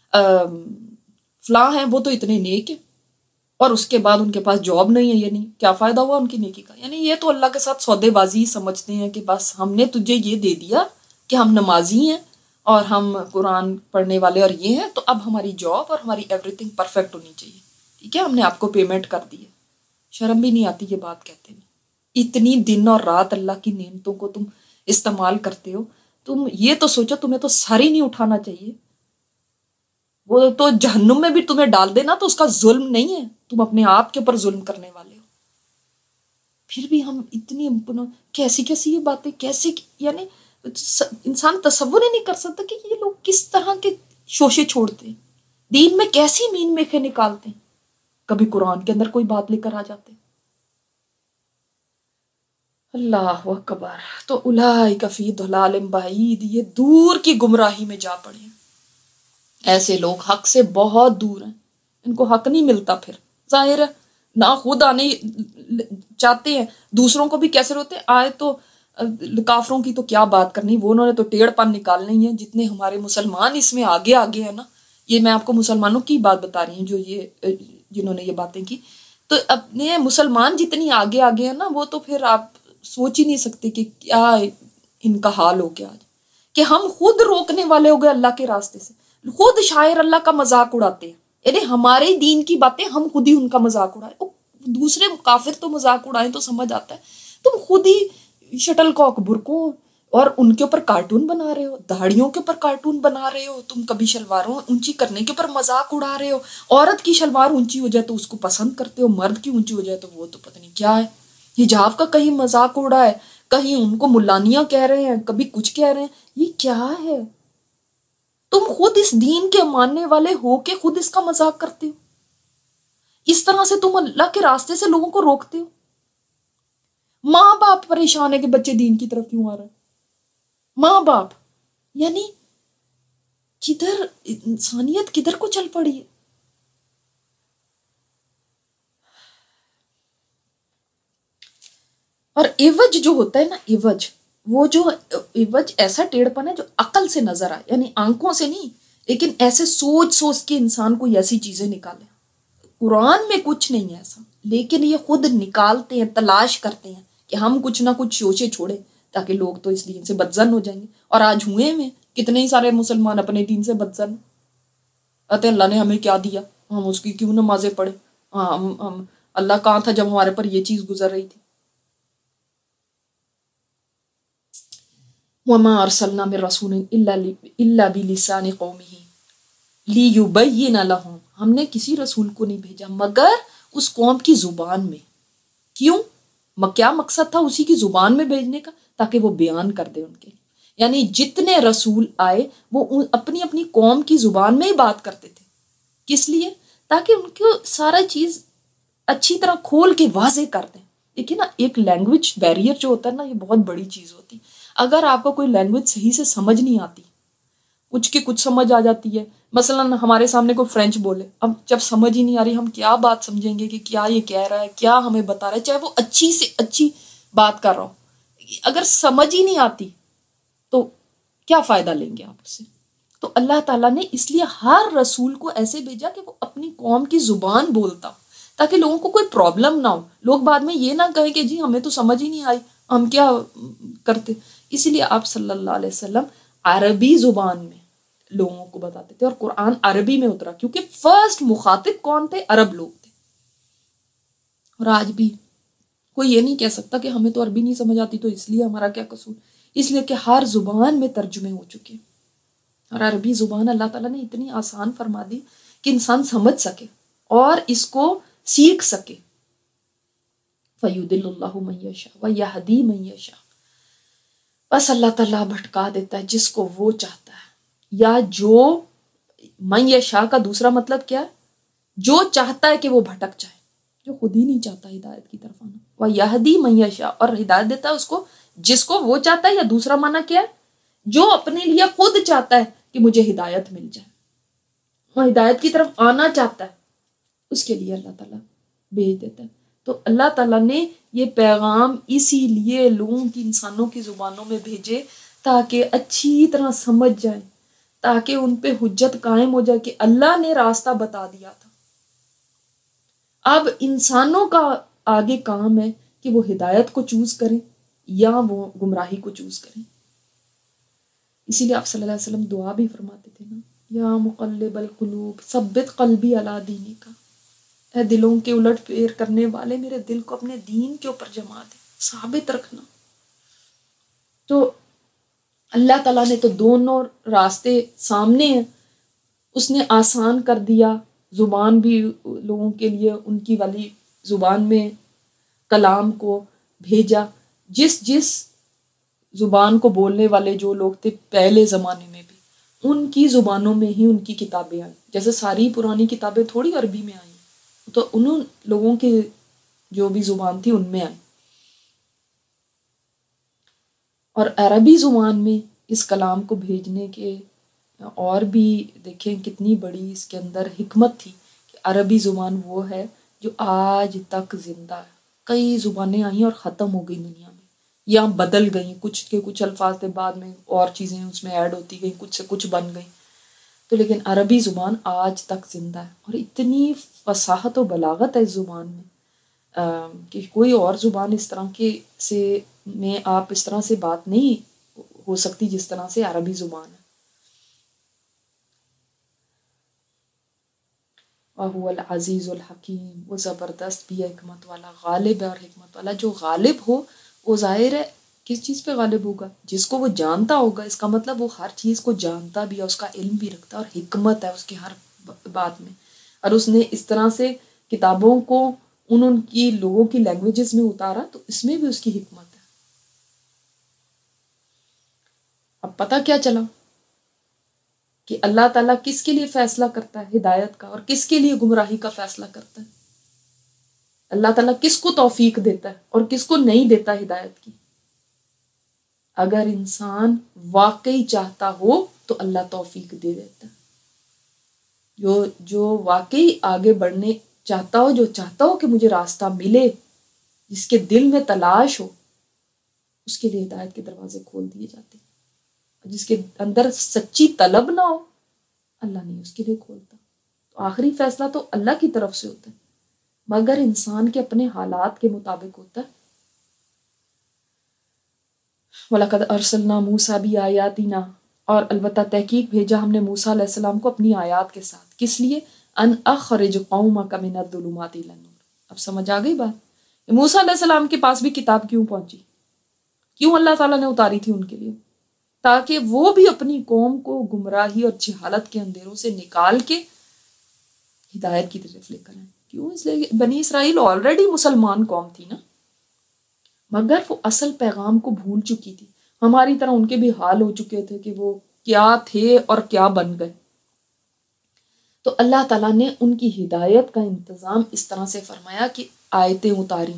فلاں ہیں وہ تو اتنے نیک ہیں اور اس کے بعد ان کے پاس جاب نہیں ہے، یعنی کیا فائدہ ہوا ان کی نیکی کا. یعنی یہ تو اللہ کے ساتھ سودے بازی سمجھتے ہیں کہ بس ہم نے تجھے یہ دے دیا کہ ہم نمازی ہیں اور ہم قرآن پڑھنے والے اور یہ ہیں، تو اب ہماری جاب اور ہماری ایوری تھنگ پرفیکٹ ہونی چاہیے. ٹھیک ہے، ہم نے آپ کو پیمنٹ کر دی ہے. شرم بھی نہیں آتی یہ بات کہتے ہیں. اتنی دن اور رات اللہ کی نعمتوں کو تم استعمال کرتے ہو، تم یہ تو سوچو تمہیں تو سر ہی نہیں اٹھانا چاہیے. وہ تو جہنم میں بھی تمہیں ڈال دینا تو اس کا ظلم نہیں ہے، تم اپنے آپ کے اوپر ظلم کرنے والے ہو. پھر بھی ہم اتنی کیسی کیسی یہ باتیں، کیسے، یعنی انسان تصور ہی نہیں کر سکتا کہ یہ لوگ کس طرح کے شوشے چھوڑتے ہیں، دین میں کیسی مین میخیں نکالتے ہیں. کبھی قرآن کے اندر کوئی بات لے کر آ جاتے. اللہ اکبر. تو اولئک فی ضلال بعید، یہ دور کی گمراہی میں جا پڑے ہیں. ایسے لوگ حق سے بہت دور ہیں، ان کو حق نہیں ملتا. پھر ظاہر ہے نہ خود آنے چاہتے ہیں، دوسروں کو بھی کیسے روتے آئے. تو کافروں کی تو کیا بات کرنی، وہ انہوں نے تو ٹیڑھ پن نکالنے ہی ہیں. جتنے ہمارے مسلمان اس میں آگے آگے ہیں نا، یہ میں آپ کو مسلمانوں کی بات بتا رہی ہوں جو یہ جنہوں نے یہ باتیں کی. تو اپنے مسلمان جتنی آگے آگے ہیں نا، وہ تو پھر آپ سوچ ہی نہیں سکتے کہ کیا ان کا حال ہو گیا آج، کہ ہم خود روکنے والے ہو گئے اللہ کے راستے سے. خود شاعر اللہ کا مذاق اڑاتے ہیں، یعنی ہمارے دین کی باتیں ہم خود ہی ان کا مذاق اڑائے. دوسرے کافر تو مذاق اڑائیں تو سمجھ آتا ہے، تم خود ہی شٹل کاک برقوں اور ان کے اوپر کارٹون بنا رہے ہو، داڑھیوں کے اوپر کارٹون بنا رہے ہو. تم کبھی شلواروں اونچی کرنے کے اوپر مذاق اڑا رہے ہو. عورت کی شلوار اونچی ہو جائے تو اس کو پسند کرتے ہو، مرد کی اونچی ہو جائے تو وہ تو پتہ نہیں کیا ہے. حجاب کا کہیں مذاق اڑا ہے، کہیں ان کو ملانیاں کہہ رہے ہیں، کبھی کچھ کہہ رہے ہیں. یہ کیا ہے؟ تم خود اس دین کے ماننے والے ہو کے خود اس کا مذاق کرتے ہو. اس طرح سے تم اللہ کے راستے سے لوگوں کو روکتے ہو. ماں باپ پریشان ہے کہ بچے دین کی طرف کیوں آ رہے ہیں. ماں باپ یعنی کدھر انسانیت کدھر کو چل پڑی ہے. اور عوج جو ہوتا ہے نا، عوج، وہ جو عوج ایسا ٹیڑھ پن ہے جو عقل سے نظر آئے، یعنی آنکھوں سے نہیں، لیکن ایسے سوچ سوچ کے انسان کو ایسی چیزیں نکالے. قرآن میں کچھ نہیں ہے ایسا، لیکن یہ خود نکالتے ہیں، تلاش کرتے ہیں کہ ہم کچھ نہ کچھ شوشے چھوڑیں تاکہ لوگ تو اس دین سے بدزن ہو جائیں گے. اور آج ہوئے میں کتنے ہی سارے مسلمان اپنے دین سے بدزن کہتے ہیں اللہ نے ہمیں کیا دیا، ہم اس کی کیوں نمازیں پڑھیں. ہاں ہم اللہ کہاں تھا جب ہمارے پر یہ چیز گزر رہی تھی. وما ارسلنا من رسول الا بلسان قومه لیبین لهم، ہم نے کسی رسول کو نہیں بھیجا مگر اس قوم کی زبان میں. کیوں؟ کیا مقصد تھا اسی کی زبان میں بھیجنے کا؟ تاکہ وہ بیان کر دے ان کے. یعنی جتنے رسول آئے وہ اپنی اپنی قوم کی زبان میں ہی بات کرتے تھے. کس لیے؟ تاکہ ان کو سارا چیز اچھی طرح کھول کے واضح کر دیں. دیکھیے نا، ایک لینگویج بیریئر جو ہوتا ہے نا، یہ بہت بڑی چیز ہوتی. اگر آپ کو کوئی لینگویج صحیح سے سمجھ نہیں آتی، کچھ کی کچھ سمجھ آ جاتی ہے، مثلاً ہمارے سامنے کوئی فرینچ بولے، اب جب سمجھ ہی نہیں آ رہی ہم کیا بات سمجھیں گے کہ کیا یہ کہہ رہا ہے، کیا ہمیں بتا رہا ہے، چاہے وہ اچھی سے اچھی بات کر رہا ہو. اگر سمجھ ہی نہیں آتی تو کیا فائدہ لیں گے آپ اس سے؟ تو اللہ تعالیٰ نے اس لیے ہر رسول کو ایسے بھیجا کہ وہ اپنی قوم کی زبان بولتا ہو، تاکہ لوگوں کو کوئی پرابلم نہ ہو، لوگ بعد میں یہ نہ کہیں کہ جی ہمیں تو سمجھ ہی نہیں آئی، ہم کیا کرتے. اسی لیے آپ صلی اللہ علیہ وسلم عربی زبان میں لوگوں کو بتاتے تھے، اور قرآن عربی میں اترا کیونکہ فرسٹ مخاطب کون تھے؟ عرب لوگ تھے. اور آج بھی کوئی یہ نہیں کہہ سکتا کہ ہمیں تو عربی نہیں سمجھ آتی تو اس لیے ہمارا کیا قصور. اس لیے کہ ہر زبان میں ترجمے ہو چکے، اور عربی زبان اللہ تعالیٰ نے اتنی آسان فرما دی کہ انسان سمجھ سکے اور اس کو سیکھ سکے. فَيُضِلُّ اللَّهُ مَن يَشَاءُ وَيَهْدِي مَن يَشَاءُ. بس اللہ تعالیٰ بھٹکا دیتا ہے جس کو وہ چاہتا ہے، یا جو من یشاء کا دوسرا مطلب کیا ہے؟ جو چاہتا ہے کہ وہ بھٹک جائے، جو خود ہی نہیں چاہتا ہدایت کی طرف آنا. وَيَهْدِي مَن يَشَاءُ، اور ہدایت دیتا ہے اس کو جس کو وہ چاہتا ہے. یا دوسرا معنی کیا ہے؟ جو اپنے لیے خود چاہتا ہے کہ مجھے ہدایت مل جائے، وہ ہدایت کی طرف آنا چاہتا ہے، اس کے لیے اللہ تعالیٰ بھیج دیتا ہے. تو اللہ تعالیٰ نے یہ پیغام اسی لیے لوگوں کی، انسانوں کی زبانوں میں بھیجے تاکہ اچھی طرح سمجھ جائیں، تاکہ ان پہ حجت قائم ہو جائے کہ اللہ نے راستہ بتا دیا تھا. اب انسانوں کا آگے کام ہے کہ وہ ہدایت کو چوز کریں یا وہ گمراہی کو چوز کریں. اسی لیے آپ صلی اللہ علیہ وسلم دعا بھی فرماتے تھے نا، یا مقلب القلوب ثبت قلبی علی دینک. اے دلوں کے الٹ پھیر کرنے والے، میرے دل کو اپنے دین کے اوپر جما دے، ثابت رکھنا. تو اللہ تعالیٰ نے تو دونوں راستے سامنے ہیں، اس نے آسان کر دیا، زبان بھی لوگوں کے لیے ان کی والی زبان میں کلام کو بھیجا. جس جس زبان کو بولنے والے جو لوگ تھے پہلے زمانے میں بھی، ان کی زبانوں میں ہی ان کی کتابیں آئیں. جیسے ساری پرانی کتابیں تھوڑی عربی میں آئیں، تو انہوں لوگوں کی جو بھی زبان تھی ان میں آئی. اور عربی زبان میں اس کلام کو بھیجنے کے اور بھی دیکھیں کتنی بڑی اس کے اندر حکمت تھی کہ عربی زبان وہ ہے جو آج تک زندہ ہے. کئی زبانیں آئیں اور ختم ہو گئی دنیا میں، یا بدل گئیں، کچھ کے کچھ الفاظ تھے، بعد میں اور چیزیں اس میں ایڈ ہوتی گئیں، کچھ سے کچھ بن گئیں. تو لیکن عربی زبان آج تک زندہ ہے، اور اتنی فصاحت و بلاغت ہے اس زبان میں کہ کوئی اور زبان اس طرح کے سے میں آپ اس طرح سے بات نہیں ہو سکتی جس طرح سے عربی زبان ہے. وَهُوَ الْعَزِيزُ الْحَكِيمُ، وہ زبردست بھی ہے، حکمت والا، غالب ہے اور حکمت والا. جو غالب ہو وہ ظاہر ہے کس چیز پہ غالب ہوگا؟ جس کو وہ جانتا ہوگا. اس کا مطلب وہ ہر چیز کو جانتا بھی ہے، اس کا علم بھی رکھتا ہے، اور حکمت ہے اس کی ہر بات میں. اور اس نے اس طرح سے کتابوں کو ان کی لوگوں کی لینگویجز میں اتارا، تو اس میں بھی اس کی حکمت ہے. اب پتہ کیا چلا کہ اللہ تعالیٰ کس کے لیے فیصلہ کرتا ہے ہدایت کا، اور کس کے لیے گمراہی کا فیصلہ کرتا ہے. اللہ تعالیٰ کس کو توفیق دیتا ہے اور کس کو نہیں دیتا ہدایت کی. اگر انسان واقعی چاہتا ہو تو اللہ توفیق دے دیتا ہے. جو واقعی آگے بڑھنے چاہتا ہو، جو چاہتا ہو کہ مجھے راستہ ملے، جس کے دل میں تلاش ہو، اس کے لیے ہدایت کے دروازے کھول دیے جاتے ہیں. جس کے اندر سچی طلب نہ ہو، اللہ نہیں اس کے لیے کھولتا. تو آخری فیصلہ تو اللہ کی طرف سے ہوتا ہے، مگر انسان کے اپنے حالات کے مطابق ہوتا ہے. وَلَقَدْ أَرْسَلْنَا مُوسَىٰ بِآيَاتِنَا، اور البتہ تحقیق بھیجا ہم نے موسیٰ علیہ السلام کو اپنی آیات کے ساتھ. کس لیے؟ ان اخرج قومک من الظلمات الی النور. اب سمجھ آ گئی بات؟ موسیٰ علیہ السلام کے پاس بھی کتاب کیوں پہنچی، کیوں اللہ تعالیٰ نے اتاری تھی ان کے لیے؟ تاکہ وہ بھی اپنی قوم کو گمراہی اور جہالت کے اندھیروں سے نکال کے ہدایت کی طرف لے کر آئیں. کیوں؟ اس لیے بنی اسرائیل آلریڈی مسلمان قوم تھی نا، مگر وہ اصل پیغام کو بھول چکی تھی. ہماری طرح ان کے بھی حال ہو چکے تھے کہ وہ کیا تھے اور کیا بن گئے. تو اللہ تعالیٰ نے ان کی ہدایت کا انتظام اس طرح سے فرمایا کہ آیتیں اتاری،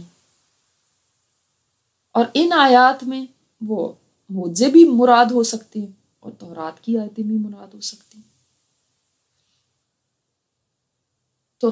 اور ان آیات میں وہ معجزے بھی مراد ہو سکتے ہیں اور تورات کی آیتیں بھی مراد ہو سکتی ہیں۔ تو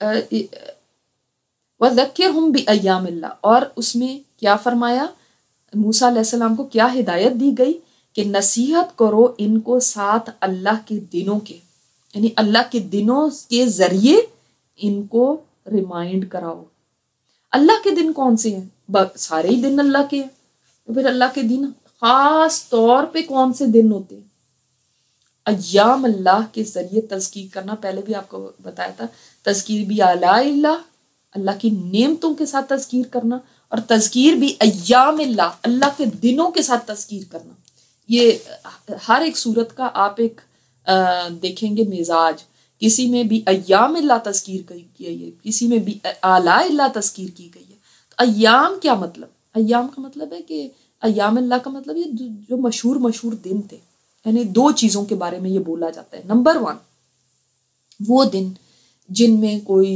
وَذَكِّرْهُمْ بِأَيَّامِ اللَّهِ، اور اس میں کیا فرمایا، موسیٰ علیہ السلام کو کیا ہدایت دی گئی کہ نصیحت کرو ان کو ساتھ اللہ کے دنوں کے، یعنی اللہ کے دنوں کے ذریعے ان کو ریمائنڈ کراؤ۔ اللہ کے دن کون سے ہیں؟ سارے ہی دن اللہ کے ہیں، تو پھر اللہ کے دن خاص طور پہ کون سے دن ہوتے ہیں؟ ایام اللہ کے ذریعے تذکیر کرنا، پہلے بھی آپ کو بتایا تھا، تذکیر بھی آلاء اللہ، اللہ کی نعمتوں کے ساتھ تذکیر کرنا، اور تذکیر بھی ایام اللہ، اللہ کے دنوں کے ساتھ تذکیر کرنا۔ یہ ہر ایک صورت کا آپ ایک دیکھیں گے مزاج، کسی میں بھی ایام اللہ تذکیر کی گئی ہے، کسی میں بھی آلاء اللہ تذکیر کی گئی ہے۔ تو ایام کیا مطلب؟ ایام کا مطلب ہے کہ ایام اللہ کا مطلب یہ جو مشہور دن تھے، یعنی دو چیزوں کے بارے میں یہ بولا جاتا ہے۔ نمبر 1، وہ دن جن میں کوئی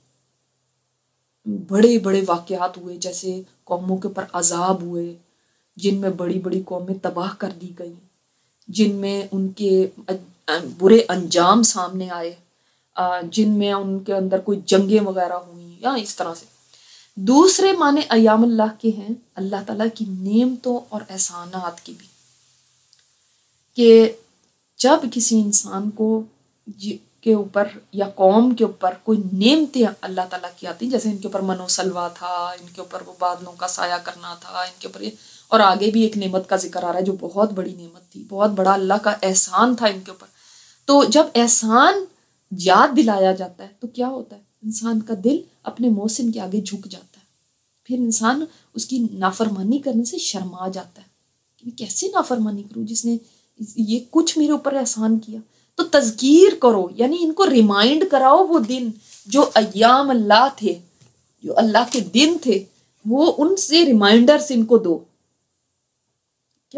بڑے بڑے واقعات ہوئے، جیسے قوموں کے اوپر عذاب ہوئے، جن میں بڑی بڑی قومیں تباہ کر دی گئیں، جن میں ان کے برے انجام سامنے آئے، جن میں ان کے اندر کوئی جنگیں وغیرہ ہوئیں، یا اس طرح سے۔ دوسرے معنی ایام اللہ کے ہیں اللہ تعالیٰ کی نعمتوں اور احسانات کی بھی، کہ جب کسی انسان کو کے اوپر یا قوم کے اوپر کوئی نعمتیں اللہ تعالیٰ کی آتی، جیسے ان کے اوپر من و سلوہ تھا، ان کے اوپر وہ بادلوں کا سایہ کرنا تھا، ان کے اوپر یہ، اور آگے بھی ایک نعمت کا ذکر آ رہا ہے جو بہت بڑی نعمت تھی، بہت بڑا اللہ کا احسان تھا ان کے اوپر۔ تو جب احسان یاد دلایا جاتا ہے تو کیا ہوتا ہے؟ انسان کا دل اپنے محسن کے آگے جھک جاتا ہے، پھر انسان اس کی نافرمانی کرنے سے شرما جاتا ہے کہ میں کیسے نافرمانی کروں جس نے یہ کچھ میرے اوپر احسان کیا۔ تو تذکیر کرو، یعنی ان کو ریمائنڈ کراؤ وہ دن جو ایام اللہ تھے، جو اللہ کے دن تھے، وہ ان سے ریمائنڈرز ان کو دو۔ کیا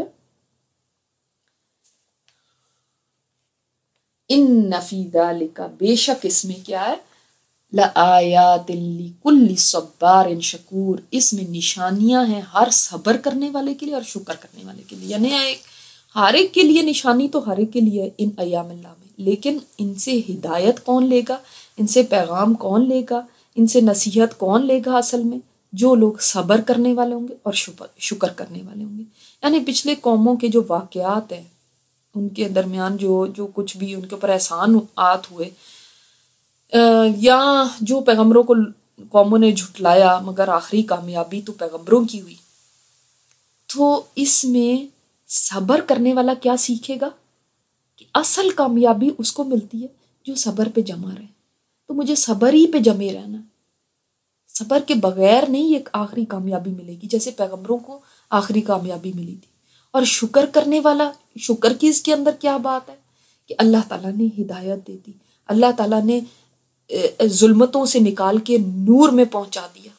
ان فی ذالک، بے شک اس میں کیا ہے، لآیات لکل صبار شکور، اس میں نشانیاں ہیں ہر صبر کرنے والے کے لیے اور شکر کرنے والے کے لیے، یعنی ہر ایک کے لیے نشانی تو ہر ایک کے لیے ان ایام اللہ میں، لیکن ان سے ہدایت کون لے گا، ان سے پیغام کون لے گا، ان سے نصیحت کون لے گا؟ اصل میں جو لوگ صبر کرنے والے ہوں گے اور شکر کرنے والے ہوں گے۔ یعنی پچھلے قوموں کے جو واقعات ہیں، ان کے درمیان جو کچھ بھی ان کے اوپر احسانات ہوئے، یا جو پیغمبروں کو قوموں نے جھٹلایا مگر آخری کامیابی تو پیغمبروں کی ہوئی، تو اس میں صبر کرنے والا کیا سیکھے گا کہ اصل کامیابی اس کو ملتی ہے جو صبر پہ جمع رہے۔ تو مجھے صبر ہی پہ جمے رہنا، صبر کے بغیر نہیں ایک آخری کامیابی ملے گی، جیسے پیغمبروں کو آخری کامیابی ملی تھی۔ اور شکر کرنے والا، شکر کی اس کے اندر کیا بات ہے کہ اللہ تعالیٰ نے ہدایت دے دی، اللہ تعالیٰ نے ظلمتوں سے نکال کے نور میں پہنچا دیا۔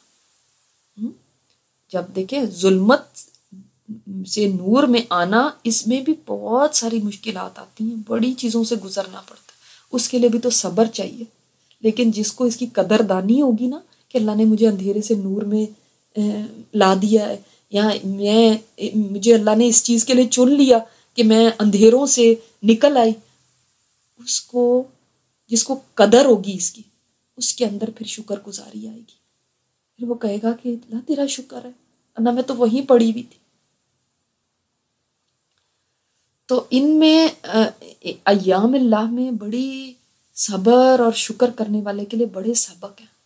جب دیکھیں ظلمت سے نور میں آنا، اس میں بھی بہت ساری مشکلات آتی ہیں، بڑی چیزوں سے گزرنا پڑتا ہے، اس کے لیے بھی تو صبر چاہیے۔ لیکن جس کو اس کی قدر دانی ہوگی نا کہ اللہ نے مجھے اندھیرے سے نور میں لا دیا ہے، یا مجھے اللہ نے اس چیز کے لیے چن لیا کہ میں اندھیروں سے نکل آئی، اس کو، جس کو قدر ہوگی اس کی، اس کے اندر پھر شکر گزاری آئے گی، پھر وہ کہے گا کہ اللہ تیرا شکر ہے، ورنہ میں تو وہیں پڑی ہوئی تھی۔ تو ان میں ایام اللہ میں بڑی صبر اور شکر کرنے والے کے لیے بڑے سبق ہیں۔